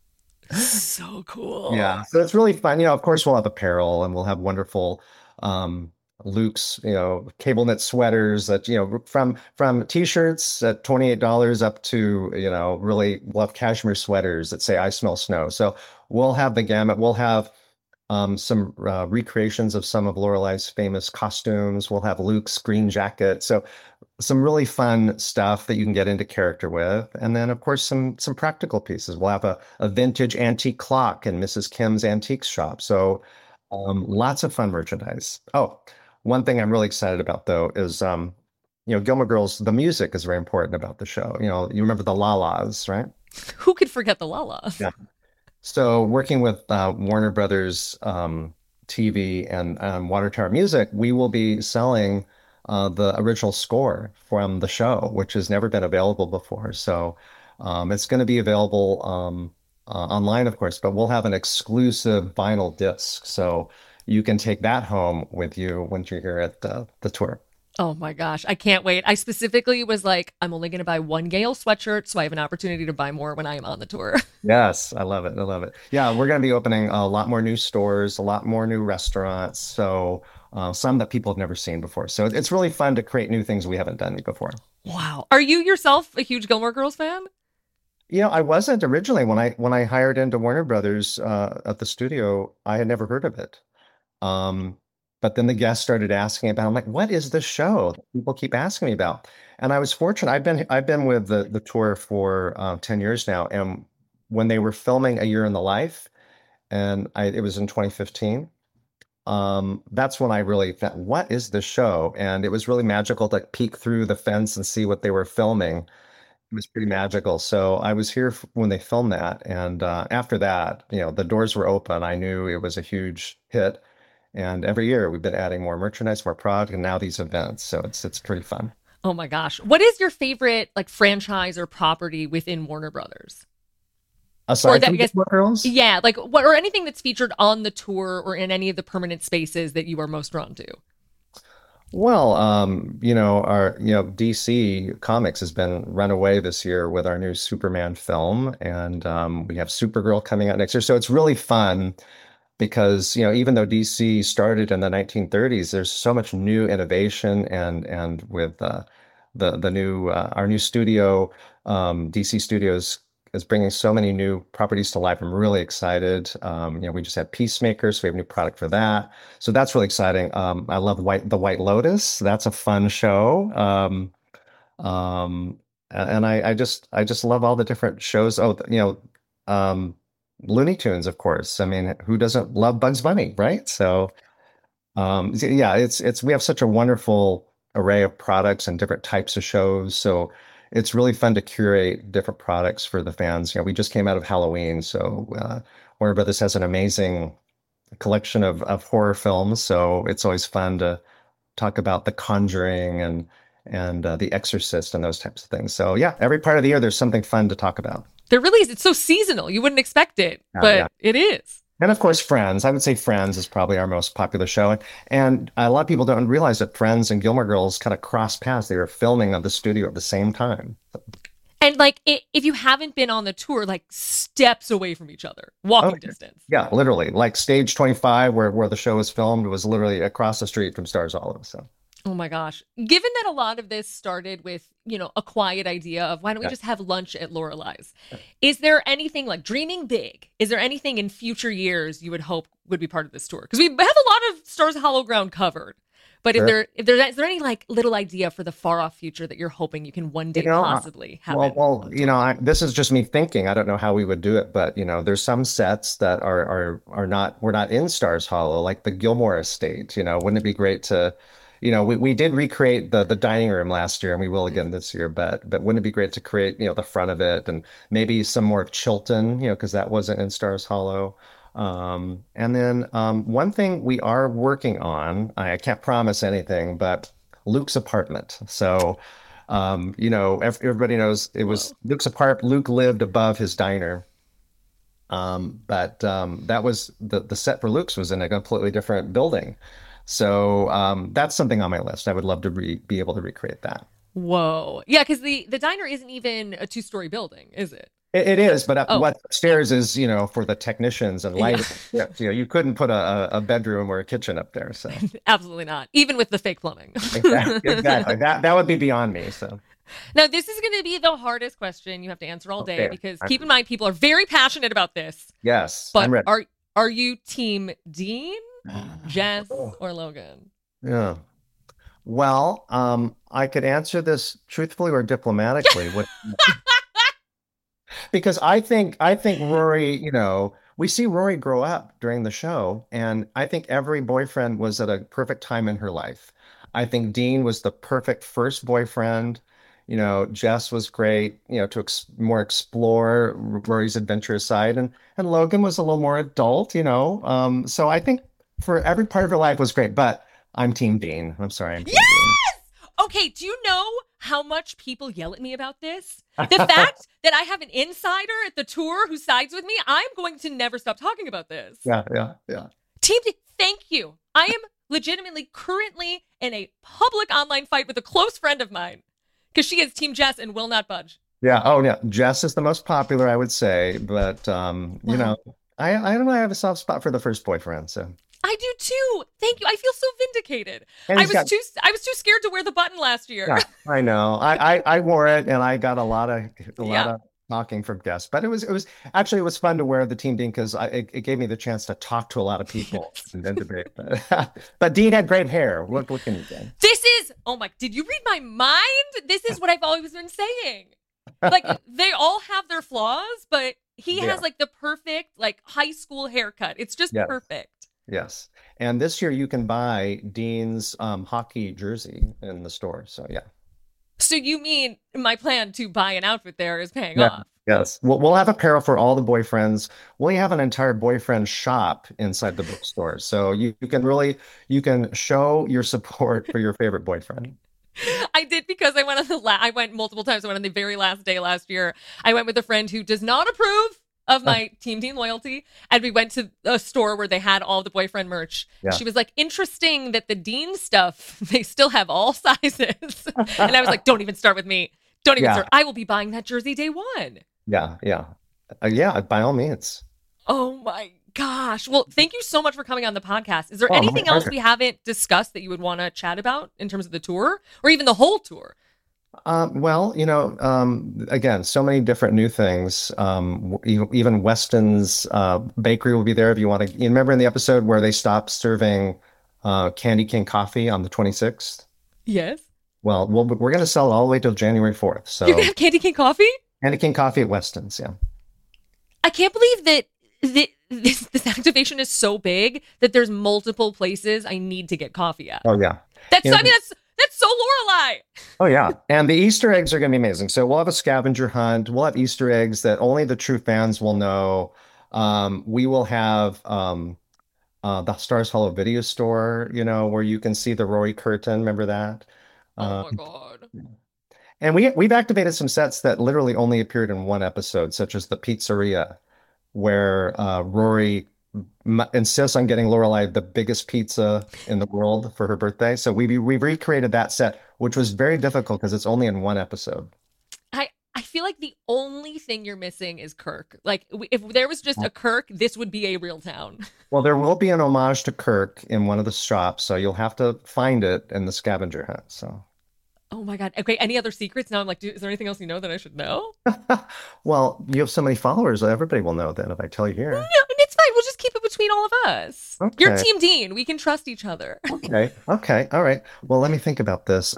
So cool. Yeah, so it's really fun. Of course, we'll have apparel, and we'll have wonderful Luke's, cable knit sweaters that, from t-shirts at $28 up to, really love cashmere sweaters that say "I smell snow." So we'll have the gamut. We'll have some recreations of some of Lorelai's famous costumes. We'll have Luke's green jacket. So some really fun stuff that you can get into character with. And then, of course, some practical pieces. We'll have a vintage antique clock in Mrs. Kim's Antiques shop. So lots of fun merchandise. Oh, one thing I'm really excited about, though, is, Gilmore Girls, the music is very important about the show. You remember the La-Las, right? Who could forget the La-Las? Yeah. So working with Warner Brothers TV and Water Tower Music, we will be selling the original score from the show, which has never been available before. So it's going to be available online, of course, but we'll have an exclusive vinyl disc. So you can take that home with you when you're here at the tour. Oh my gosh, I can't wait. I specifically was like, I'm only going to buy one Gale sweatshirt, so I have an opportunity to buy more when I am on the tour. Yes, I love it. I love it. Yeah, we're going to be opening a lot more new stores, a lot more new restaurants. So some that people have never seen before. So it's really fun to create new things we haven't done before. Wow. Are you yourself a huge Gilmore Girls fan? I wasn't originally when I hired into Warner Brothers at the studio. I had never heard of it. But then the guests started asking about. I'm like, what is this show that people keep asking me about? And I was fortunate. I've been with the tour for 10 years now. And when they were filming A Year in the Life, and it was in 2015. That's when I really thought, what is this show? And it was really magical to peek through the fence and see what they were filming. It was pretty magical. So I was here when they filmed that. And after that, the doors were open. I knew it was a huge hit. And every year we've been adding more merchandise, more product, and now these events. So it's pretty fun. Oh my gosh. What is your favorite franchise or property within Warner Brothers? Aside from Gilmore Girls? Yeah, what or anything that's featured on the tour or in any of the permanent spaces that you are most drawn to. Well, DC Comics has been run away this year with our new Superman film, and we have Supergirl coming out next year. So it's really fun because, even though DC started in the 1930s, there's so much new innovation, and with the new our new studio, DC Studios is bringing so many new properties to life. I'm really excited. We just had Peacemaker, so we have a new product for that. So that's really exciting. I love the White Lotus. That's a fun show. And I just love all the different shows. Oh, Looney Tunes, of course. I mean, who doesn't love Bugs Bunny, right? So yeah, it's we have such a wonderful array of products and different types of shows. So it's really fun to curate different products for the fans. We just came out of Halloween, so Warner Brothers has an amazing collection of horror films. So it's always fun to talk about The Conjuring and The Exorcist and those types of things. So yeah, every part of the year there's something fun to talk about. There really is. It's so seasonal. You wouldn't expect it, but Yeah. it is. And of course, Friends. I would say Friends is probably our most popular show. And a lot of people don't realize that Friends and Gilmore Girls kind of crossed paths. They were filming at the studio at the same time. And like, if you haven't been on the tour, like steps away from each other, walking distance. Yeah, literally. Like stage 25, where the show was filmed, was literally across the street from Stars Hollow. So Oh my gosh. Given that a lot of this started with, a quiet idea of why don't we yeah. just have lunch at Lorelai's? Is there anything like dreaming big? Is there anything in future years you would hope would be part of this tour? Because we have a lot of Stars Hollow ground covered. But Sure. is there any like little idea for the far off future that you're hoping you can one day You know, possibly have well, it well, on tour? this is just me thinking. I don't know how we would do it, but there's some sets that are not we're not in Stars Hollow, like the Gilmore Estate. Wouldn't it be great to, we did recreate the dining room last year, and we will again this year. But wouldn't it be great to create, the front of it, and maybe some more of Chilton, because that wasn't in Stars Hollow. And then one thing we are working on, I can't promise anything, but Luke's apartment. So, everybody knows it was Whoa. Luke's apartment. Luke lived above his diner. But that was the set for Luke's was in a completely different building. So that's something on my list. I would love to be able to recreate that. Whoa. Yeah, because the diner isn't even a two-story building, is it? It is, but Oh, what upstairs is, for the technicians and yeah. lighting. Yeah, you couldn't put a bedroom or a kitchen up there. So Absolutely not. Even with the fake plumbing. exactly. That would be beyond me. So Now, this is going to be the hardest question you have to answer all day okay. because keep in mind people are very passionate about this. Yes, I'm But ready. are you team Dean, Jess, Oh, or Logan? yeah. Well, I could answer this truthfully or diplomatically. Because I think Rory, we see Rory grow up during the show, and I think every boyfriend was at a perfect time in her life. I think Dean was the perfect first boyfriend. Jess was great, to more explore Rory's adventurous side, and Logan was a little more adult. So I think for every part of her life was great, but I'm Team Dean. I'm sorry, I'm Team Dean. Okay, do you know how much people yell at me about this? The fact that I have an insider at the tour who sides with me, I'm going to never stop talking about this. Yeah, yeah, yeah. Team D, thank you. I am legitimately currently in a public online fight with a close friend of mine because she is Team Jess and will not budge. Yeah. Oh, yeah. Jess is the most popular, I would say, but Wow. I don't know. I have a soft spot for the first boyfriend. So, I do too. Thank you. I feel so vindicated. and he's got, I was too scared to wear the button last year. yeah, I know. I wore it, and I got a lot Yeah. of talking from guests, but it was fun to wear the Team Dean because it gave me the chance to talk to a lot of people and then debate. But Dean had great hair. What can you say? This is, oh my, did you read my mind? This is what I've always been saying. Like they all have their flaws, but he Yeah. has like the perfect like high school haircut. It's just Yes. perfect. Yes. And this year you can buy Dean's hockey jersey in the store. So yeah. So you mean my plan to buy an outfit there is paying Yeah. off? Yes. We'll have apparel for all the boyfriends. We have an entire boyfriend shop inside the bookstore. So you can show your support for your favorite boyfriend. I did because I went on I went multiple times. I went on the very last day last year. I went with a friend who does not approve of my Team Dean loyalty, and we went to a store where they had all the boyfriend merch. Yeah. She was like, interesting that the Dean stuff, they still have all sizes. And I was like, don't even start with me. Don't even Yeah. start. I will be buying that jersey day one. Yeah, yeah. Yeah, by all means. Oh my gosh. Well, thank you so much for coming on the podcast. Is there Oh, my anything else pleasure. we haven't discussed that you would want to chat about in terms of the tour or even the whole tour? Well, again, so many different new things. Even Weston's bakery will be there if you want to. You remember in the episode where they stopped serving Candy King coffee on the 26th? Yes. Well, we're going to sell it all the way till January 4th. So You're going to have Candy King coffee? Candy King coffee at Weston's, yeah. I can't believe that this activation is so big that there's multiple places I need to get coffee at. Oh, yeah. That's You know, that's so Lorelai. Oh, yeah. And the Easter eggs are going to be amazing. So we'll have a scavenger hunt. We'll have Easter eggs that only the true fans will know. We will have the Stars Hollow video store, where you can see the Rory curtain. Remember that? Oh Um, my God. and we've activated some sets that literally only appeared in one episode, such as the pizzeria, where Rory insists on getting Lorelai the biggest pizza in the world for her birthday. So we recreated that set, which was very difficult because it's only in one episode. I feel like the only thing you're missing is Kirk. Like, if there was just a Kirk, this would be a real town. Well, there will be an homage to Kirk in one of the shops, so you'll have to find it in the scavenger hunt. So, Oh my God. Okay, any other secrets? Now I'm like, is there anything else you know that I should know? well, you have so many followers, everybody will know then if I tell you No, here. and it's fine. We'll just keep it between all of us. You're Okay. Team Dean. We can trust each other. Okay, all right. Well, let me think about this.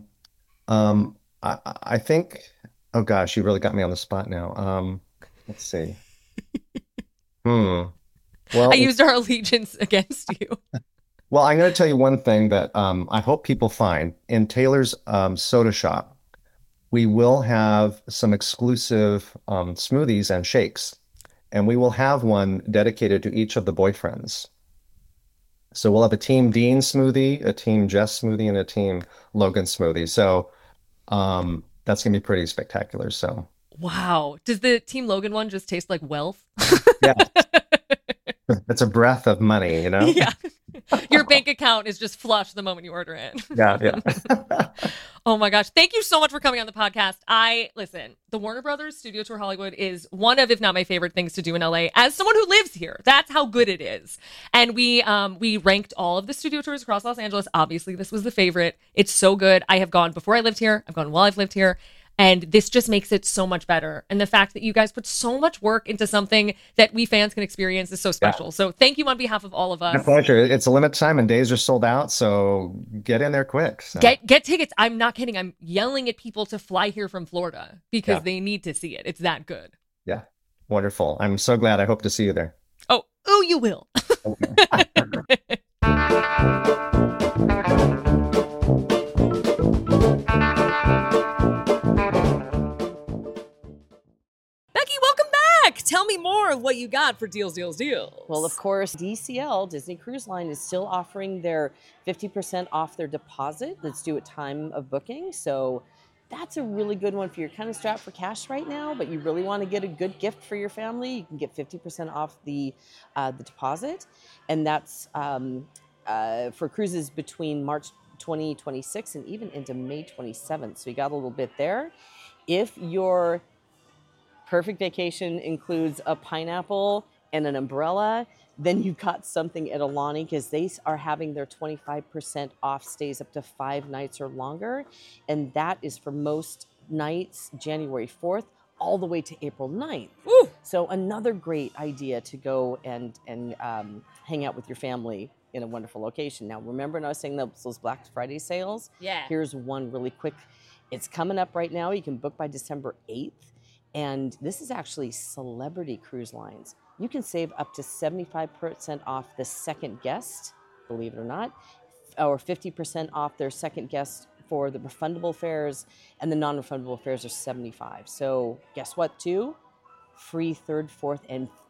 I think, oh gosh, you really got me on the spot now. Let's see. Hmm. I Well, used our allegiance against you. well, I'm going to tell you one thing that I hope people find in Taylor's soda shop. We will have some exclusive smoothies and shakes, and we will have one dedicated to each of the boyfriends. So we'll have a Team Dean smoothie, a Team Jess smoothie, and a Team Logan smoothie. So that's going to be pretty spectacular. So Wow. Does the Team Logan one just taste like wealth? yeah, it's a breath of money, Yeah. Your bank account is just flush the moment you order it. Yeah, yeah. Oh my gosh. Thank you so much for coming on the podcast. Listen, the Warner Brothers Studio Tour Hollywood is one of, if not my favorite things to do in LA as someone who lives here. That's how good it is. And we ranked all of the studio tours across Los Angeles. Obviously, this was the favorite. It's so good. I have gone before I lived here. I've gone while I've lived here. And this just makes it so much better. And the fact that you guys put so much work into something that we fans can experience is so special. So thank you on behalf of all of My us. pleasure. It's a limited time and days are sold out, so get in there quick. So. Get tickets. I'm not kidding. I'm yelling at people to fly here from Florida because Yeah. they need to see it. It's that good. Yeah, wonderful. I'm so glad. I hope to see you there. Oh, you will. Becky, welcome back. Tell me more of what you got for deals. Well, of course, DCL, Disney Cruise Line, is still offering their 50% off their deposit that's due at time of booking. So that's a really good one if you're kind of strapped for cash right now, but you really want to get a good gift for your family. You can get 50% off the deposit, and that's for cruises between March 2026 and even into May 27th. So you got a little bit there. If your perfect vacation includes a pineapple and an umbrella, then you've got something at Alani, because they are having their 25% off stays up to 5 nights or longer. And that is for most nights, January 4th, all the way to April 9th. Woo! So another great idea to go and hang out with your family in a wonderful location. Now, remember when I was saying those Black Friday sales? Yeah. Here's one really quick. It's coming up right now. You can book by December 8th. And this is actually Celebrity Cruise Lines. You can save up to 75% off the second guest, believe it or not, or 50% off their second guest for the refundable fares, and the non-refundable fares are 75. So guess what, too? Free third, fourth, and fifth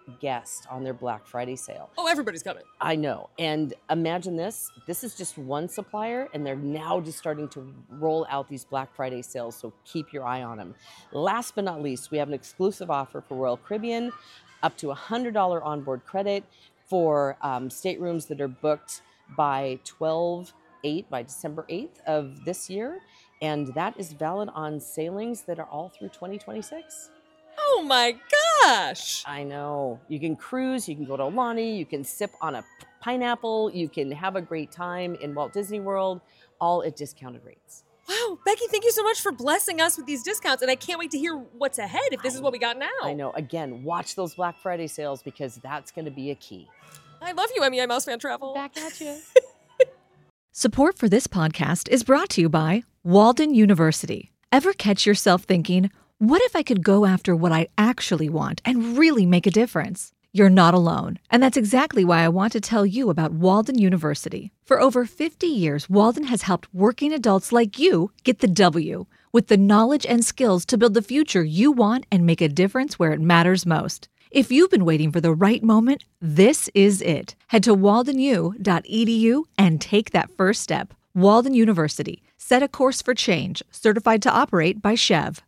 guest on their Black Friday sale. Oh, everybody's coming. I know. And imagine this. This is just one supplier, and they're now just starting to roll out these Black Friday sales, so keep your eye on them. Last but not least, we have an exclusive offer for Royal Caribbean, up to $100 onboard credit for staterooms that are booked by December 8th of this year. And that is valid on sailings that are all through 2026. Oh my gosh. I know. You can cruise, you can go to Aulani, you can sip on a pineapple, you can have a great time in Walt Disney World, all at discounted rates. Wow, Becky, thank you so much for blessing us with these discounts. And I can't wait to hear what's ahead if this is what we got now. I know. Again, watch those Black Friday sales because that's going to be a key. I love you, MEI Mouse Fan Travel. Back at you. Support for this podcast is brought to you by Walden University. Ever catch yourself thinking, what if I could go after what I actually want and really make a difference? You're not alone, and that's exactly why I want to tell you about Walden University. For over 50 years, Walden has helped working adults like you get the W, with the knowledge and skills to build the future you want and make a difference where it matters most. If you've been waiting for the right moment, this is it. Head to waldenu.edu and take that first step. Walden University. Set a course for change. Certified to operate by Chev.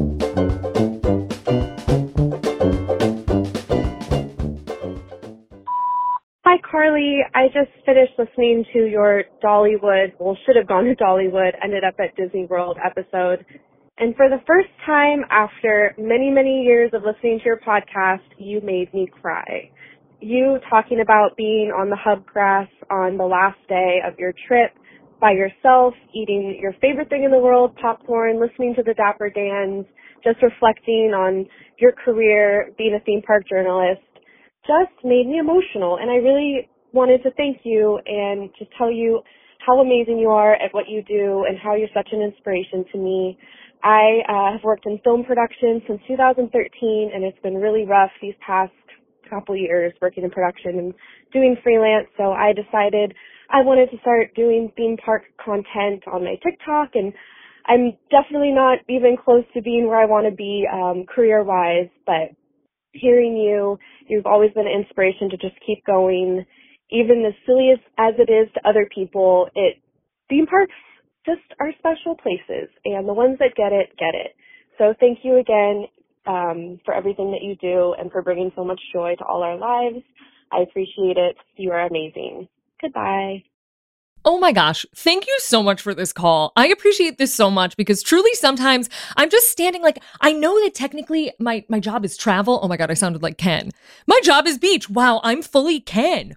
Hi, Carly. I just finished listening to your should have gone to Dollywood, ended up at Disney World episode. And for the first time after many, many years of listening to your podcast, you made me cry. You talking about being on the hub grass on the last day of your trip by yourself, eating your favorite thing in the world, popcorn, listening to the Dapper Dans, just reflecting on your career, being a theme park journalist, just made me emotional. And I really wanted to thank you and to tell you how amazing you are at what you do and how you're such an inspiration to me. I have worked in film production since 2013, and it's been really rough these past couple years working in production and doing freelance. So I decided I wanted to start doing theme park content on my TikTok, and I'm definitely not even close to being where I want to be career-wise, but hearing you've always been an inspiration to just keep going. Even as silly as it is to other people, theme parks just are special places, and the ones that get it, get it. So thank you again for everything that you do and for bringing so much joy to all our lives. I appreciate it. You are amazing. Goodbye. Oh my gosh, thank you so much for this call. I appreciate this so much because truly sometimes I'm just standing I know that technically my job is travel. Oh my God, I sounded like Ken. My job is beach. Wow, I'm fully Ken.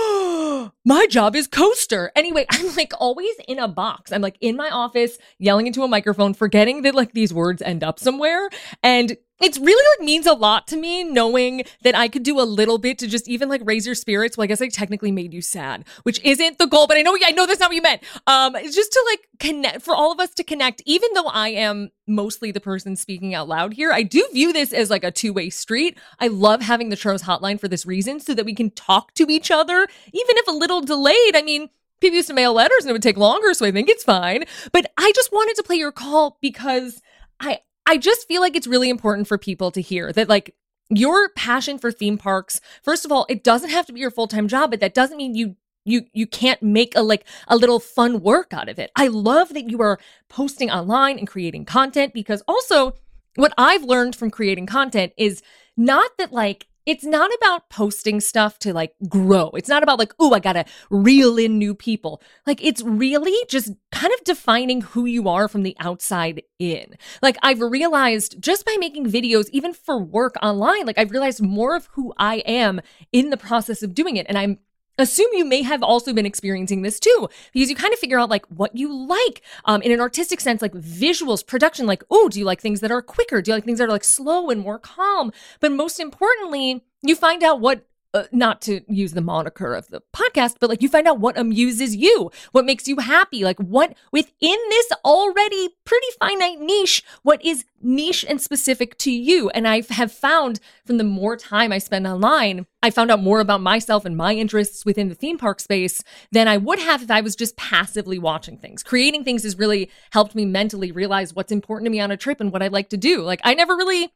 My job is coaster. Anyway, I'm always in a box. I'm in my office yelling into a microphone, forgetting that these words end up somewhere. And it's really means a lot to me knowing that I could do a little bit to just even raise your spirits. Well, I guess I technically made you sad, which isn't the goal, but I know that's not what you meant. It's just to connect, for all of us to connect, even though I am mostly the person speaking out loud here. I do view this as a two-way street. I love having the Churros Hotline for this reason, so that we can talk to each other, even if a little delayed. I mean, people used to mail letters and it would take longer, so I think it's fine. But I just wanted to play your call because I just feel it's really important for people to hear that your passion for theme parks, first of all, it doesn't have to be your full-time job, but that doesn't mean you can't make a little fun work out of it. I love that you are posting online and creating content, because also what I've learned from creating content is not that it's not about posting stuff to grow. It's not about I gotta reel in new people. It's really just kind of defining who you are from the outside in. I've realized just by making videos, even for work online, I've realized more of who I am in the process of doing it. And I'm assume you may have also been experiencing this too, because you kind of figure out what you like in an artistic sense, visuals, production, do you like things that are quicker? Do you like things that are slow and more calm? But most importantly, you find out what, not to use the moniker of the podcast, but you find out what amuses you, what makes you happy, what within this already pretty finite niche, what is niche and specific to you. And I have found from the more time I spend online, I found out more about myself and my interests within the theme park space than I would have if I was just passively watching things. Creating things has really helped me mentally realize what's important to me on a trip and what I like to do. I never really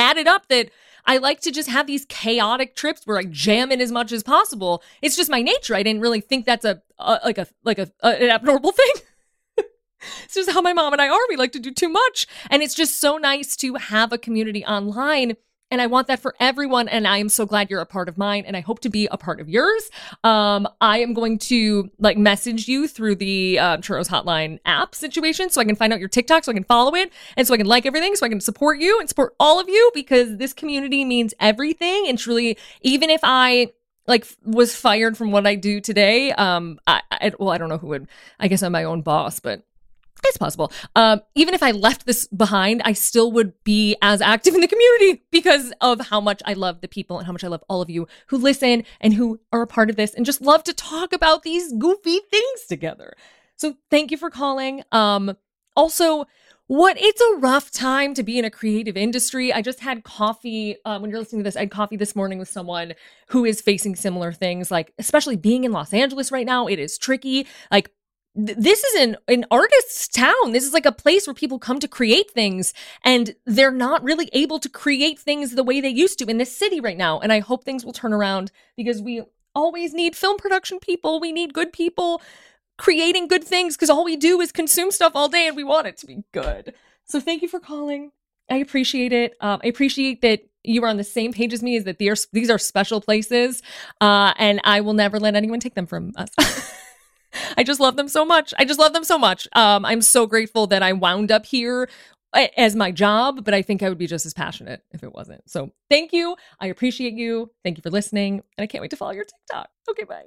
added up that I like to just have these chaotic trips where I jam in as much as possible. It's just my nature. I didn't really think that's an abnormal thing. It's just how my mom and I are. We like to do too much. And it's just so nice to have a community online. And I want that for everyone. And I am so glad you're a part of mine. And I hope to be a part of yours. I am going to message you through the Churros Hotline app situation so I can find out your TikTok, so I can follow it, and so I can like everything, so I can support you and support all of you, because this community means everything. And truly, even if I was fired from what I do today, I don't know who would. I guess I'm my own boss, but it's possible. Even if I left this behind, I still would be as active in the community because of how much I love the people and how much I love all of you who listen and who are a part of this and just love to talk about these goofy things together. So thank you for calling. Also, it's a rough time to be in a creative industry. I just had coffee. When you're listening to this, I had coffee this morning with someone who is facing similar things, especially being in Los Angeles right now. It is tricky. This is an artist's town. This is a place where people come to create things, and they're not really able to create things the way they used to in this city right now. And I hope things will turn around, because we always need film production people. We need good people creating good things, because all we do is consume stuff all day and we want it to be good. So thank you for calling. I appreciate it. I appreciate that you are on the same page as me, is that these are special places, and I will never let anyone take them from us. I just love them so much. I'm so grateful that I wound up here as my job, but I think I would be just as passionate if it wasn't. So thank you. I appreciate you. Thank you for listening. And I can't wait to follow your TikTok. Okay, bye.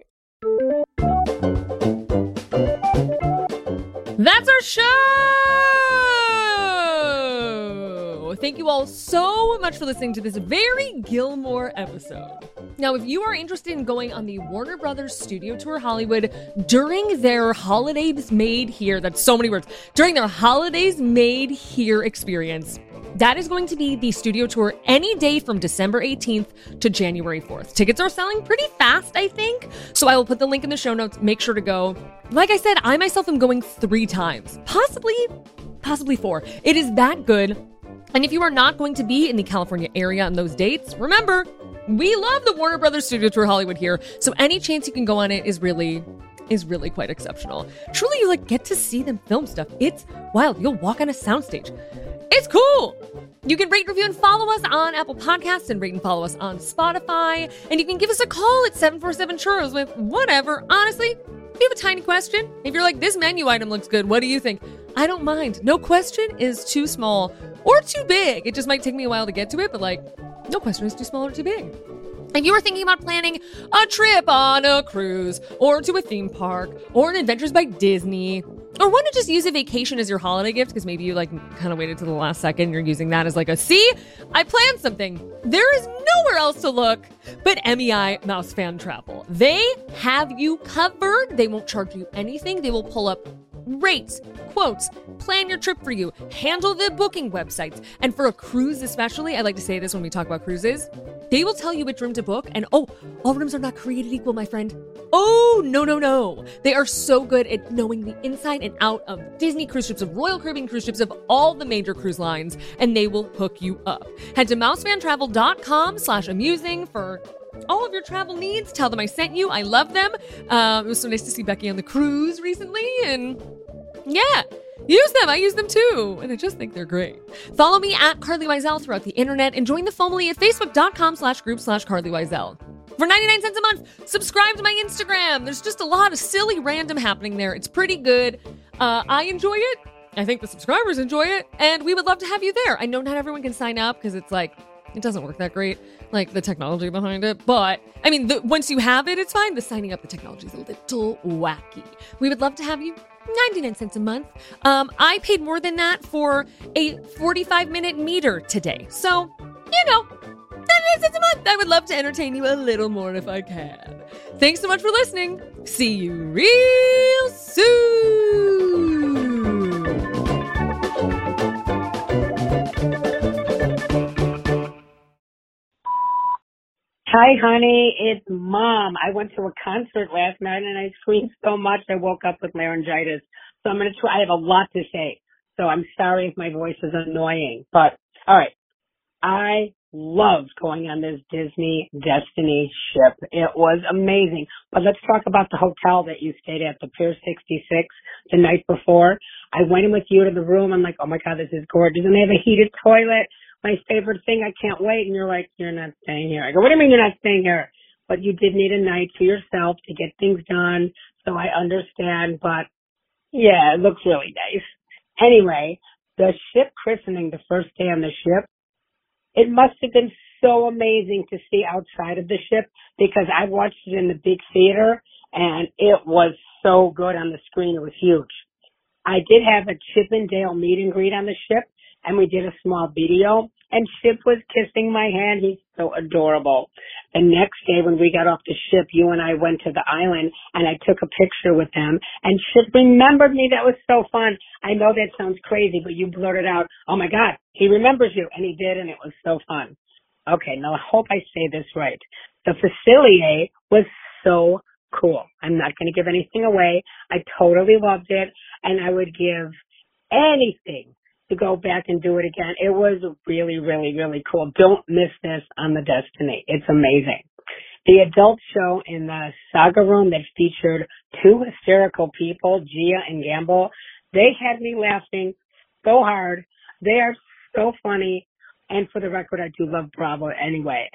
That's our show. Thank you all so much for listening to this very Gilmore episode. Now, if you are interested in going on the Warner Brothers Studio Tour Hollywood during their Holidays Made Here, that's so many words, during their Holidays Made Here experience, that is going to be the studio tour any day from December 18th to January 4th. Tickets are selling pretty fast, I think, so I will put the link in the show notes. Make sure to go. Like I said, I myself am going 3 times, possibly 4. It is that good. And if you are not going to be in the California area on those dates, remember, we love the Warner Brothers Studio Tour Hollywood here, so any chance you can go on it is really quite exceptional. Truly, you get to see them film stuff. It's wild. You'll walk on a soundstage. It's cool. You can rate, review, and follow us on Apple Podcasts, and rate and follow us on Spotify. And you can give us a call at 747-CHURROS with whatever. Honestly, if you have a tiny question, if you're like, this menu item looks good, what do you think? I don't mind. No question is too small or too big. It just might take me a while to get to it, but no question is too small or too big. If you are thinking about planning a trip on a cruise, or to a theme park, or an Adventures by Disney, or want to just use a vacation as your holiday gift, because maybe you kind of waited to the last second, you're using that as see, I planned something. There is nowhere else to look but MEI Mouse Fan Travel. They have you covered. They won't charge you anything. They will pull up rates, quotes, plan your trip for you, handle the booking websites. And for a cruise especially, I like to say this when we talk about cruises, they will tell you which room to book. And all rooms are not created equal, my friend. Oh, no. They are so good at knowing the inside and out of Disney cruise ships, of Royal Caribbean cruise ships, of all the major cruise lines, and they will hook you up. Head to mousefantravel.com/amusing for all of your travel needs. Tell them I sent you. I love them. It was so nice to see Becky on the cruise recently, and yeah, use them. I use them too, and I just think they're great. Follow me at Carly Wiesel throughout the internet, and join the family at facebook.com/group/Carly Wiesel. For 99 cents a month, subscribe to my Instagram. There's just a lot of silly random happening there. It's pretty good. I enjoy it. I think the subscribers enjoy it, and we would love to have you there. I know not everyone can sign up because it's it doesn't work that great, the technology behind it. But, I mean, once you have it, it's fine. The signing up, the technology is a little wacky. We would love to have you. 99 cents a month. I paid more than that for a 45-minute meter today. So, 99 cents a month. I would love to entertain you a little more if I can. Thanks so much for listening. See you real soon. Hi, honey. It's Mom. I went to a concert last night and I screamed so much I woke up with laryngitis. So I'm going to try. I have a lot to say. So I'm sorry if my voice is annoying. But, all right. I loved going on this Disney Destiny ship. It was amazing. But let's talk about the hotel that you stayed at, the Pier 66, the night before. I went in with you to the room. I'm like, oh my God, this is gorgeous. And they have a heated toilet. My favorite thing. I can't wait. And you're like, you're not staying here. I go, what do you mean you're not staying here? But you did need a night to yourself to get things done. So I understand. But yeah, it looks really nice. Anyway, the ship christening, the first day on the ship, it must have been so amazing to see outside of the ship because I watched it in the big theater and it was so good on the screen. It was huge. I did have a Chip and Dale meet and greet on the ship and we did a small video and Chip was kissing my hand. He's so adorable. The next day when we got off the ship, you and I went to the island and I took a picture with him and Chip remembered me. That was so fun. I know that sounds crazy, but you blurted out, oh my God, he remembers you. And he did, and it was so fun. Okay, now I hope I say this right. The Facilier was so cool. I'm not going to give anything away. I totally loved it, and I would give anything to go back and do it again. It was really, really, really cool. Don't miss this on the Destiny. It's amazing. The adult show in the Saga Room that featured two hysterical people, Gia and Gamble, they had me laughing so hard. They are so funny. And for the record, I do love Bravo anyway.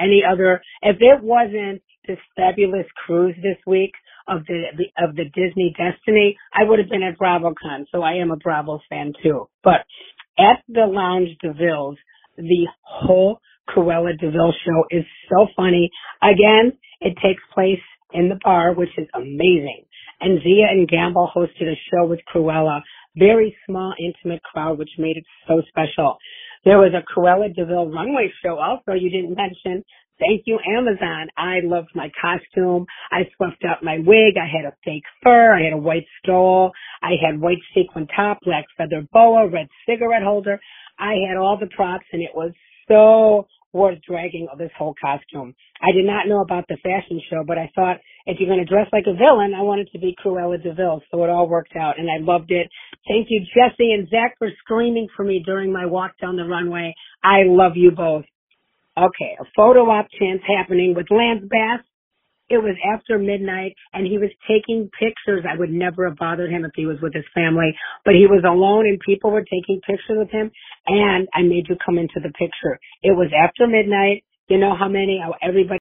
If it wasn't this fabulous cruise this week of the Disney Destiny, I would have been at BravoCon. So I am a Bravo fan too. But at the Lounge DeVille's, the whole Cruella DeVille show is so funny. Again, it takes place in the bar, which is amazing. And Zia and Gamble hosted a show with Cruella. Very small, intimate crowd, which made it so special. There was a Cruella DeVille runway show also you didn't mention. Thank you, Amazon. I loved my costume. I swept up my wig. I had a fake fur. I had a white stole. I had white sequin top, black feather boa, red cigarette holder. I had all the props, and it was so worth dragging this whole costume. I did not know about the fashion show, but I thought if you're going to dress like a villain, I wanted to be Cruella DeVille, so it all worked out, and I loved it. Thank you, Jesse and Zach, for screaming for me during my walk down the runway. I love you both. Okay, a photo op chance happening with Lance Bass. It was after midnight, and he was taking pictures. I would never have bothered him if he was with his family, but he was alone, and people were taking pictures with him, and I made you come into the picture. It was after midnight. You know how everybody.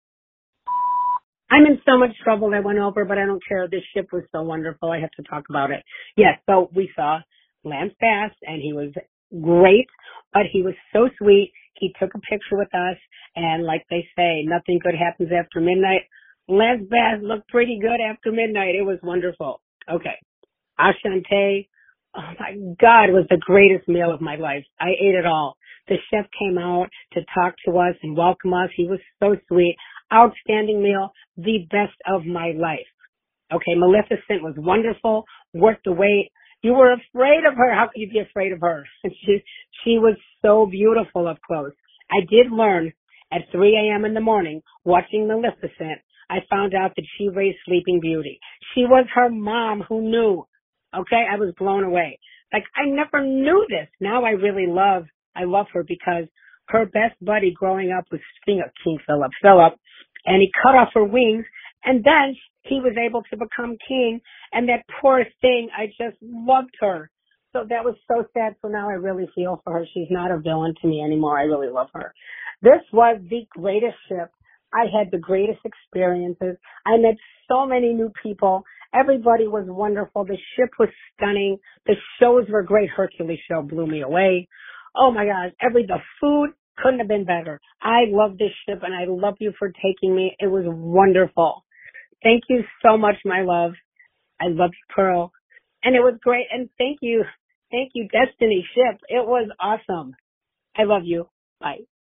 I'm in so much trouble that went over, but I don't care. This ship was so wonderful. I have to talk about it. Yes, so we saw Lance Bass, and he was great, but he was so sweet. He took a picture with us, and like they say, nothing good happens after midnight. Lance Bass looked pretty good after midnight. It was wonderful. Okay. Ashante, oh my God, it was the greatest meal of my life. I ate it all. The chef came out to talk to us and welcome us. He was so sweet. Outstanding meal, the best of my life. Okay, Maleficent was wonderful, worth the wait. You were afraid of her. How could you be afraid of her? She was so beautiful up close. I did learn at 3 a.m. in the morning, watching Maleficent, I found out that she raised Sleeping Beauty. She was her mom who knew. Okay, I was blown away. Like, I never knew this. Now I love her because her best buddy growing up was King Philip, and he cut off her wings, and then he was able to become king, and that poor thing, I just loved her. So that was so sad, so now I really feel for her. She's not a villain to me anymore. I really love her. This was the greatest ship. I had the greatest experiences. I met so many new people. Everybody was wonderful. The ship was stunning. The shows were great. Hercules show blew me away. Oh my gosh, the food couldn't have been better. I love this ship, and I love you for taking me. It was wonderful. Thank you so much, my love. I love you, Pearl. And it was great. And thank you, Destiny Ship. It was awesome. I love you. Bye.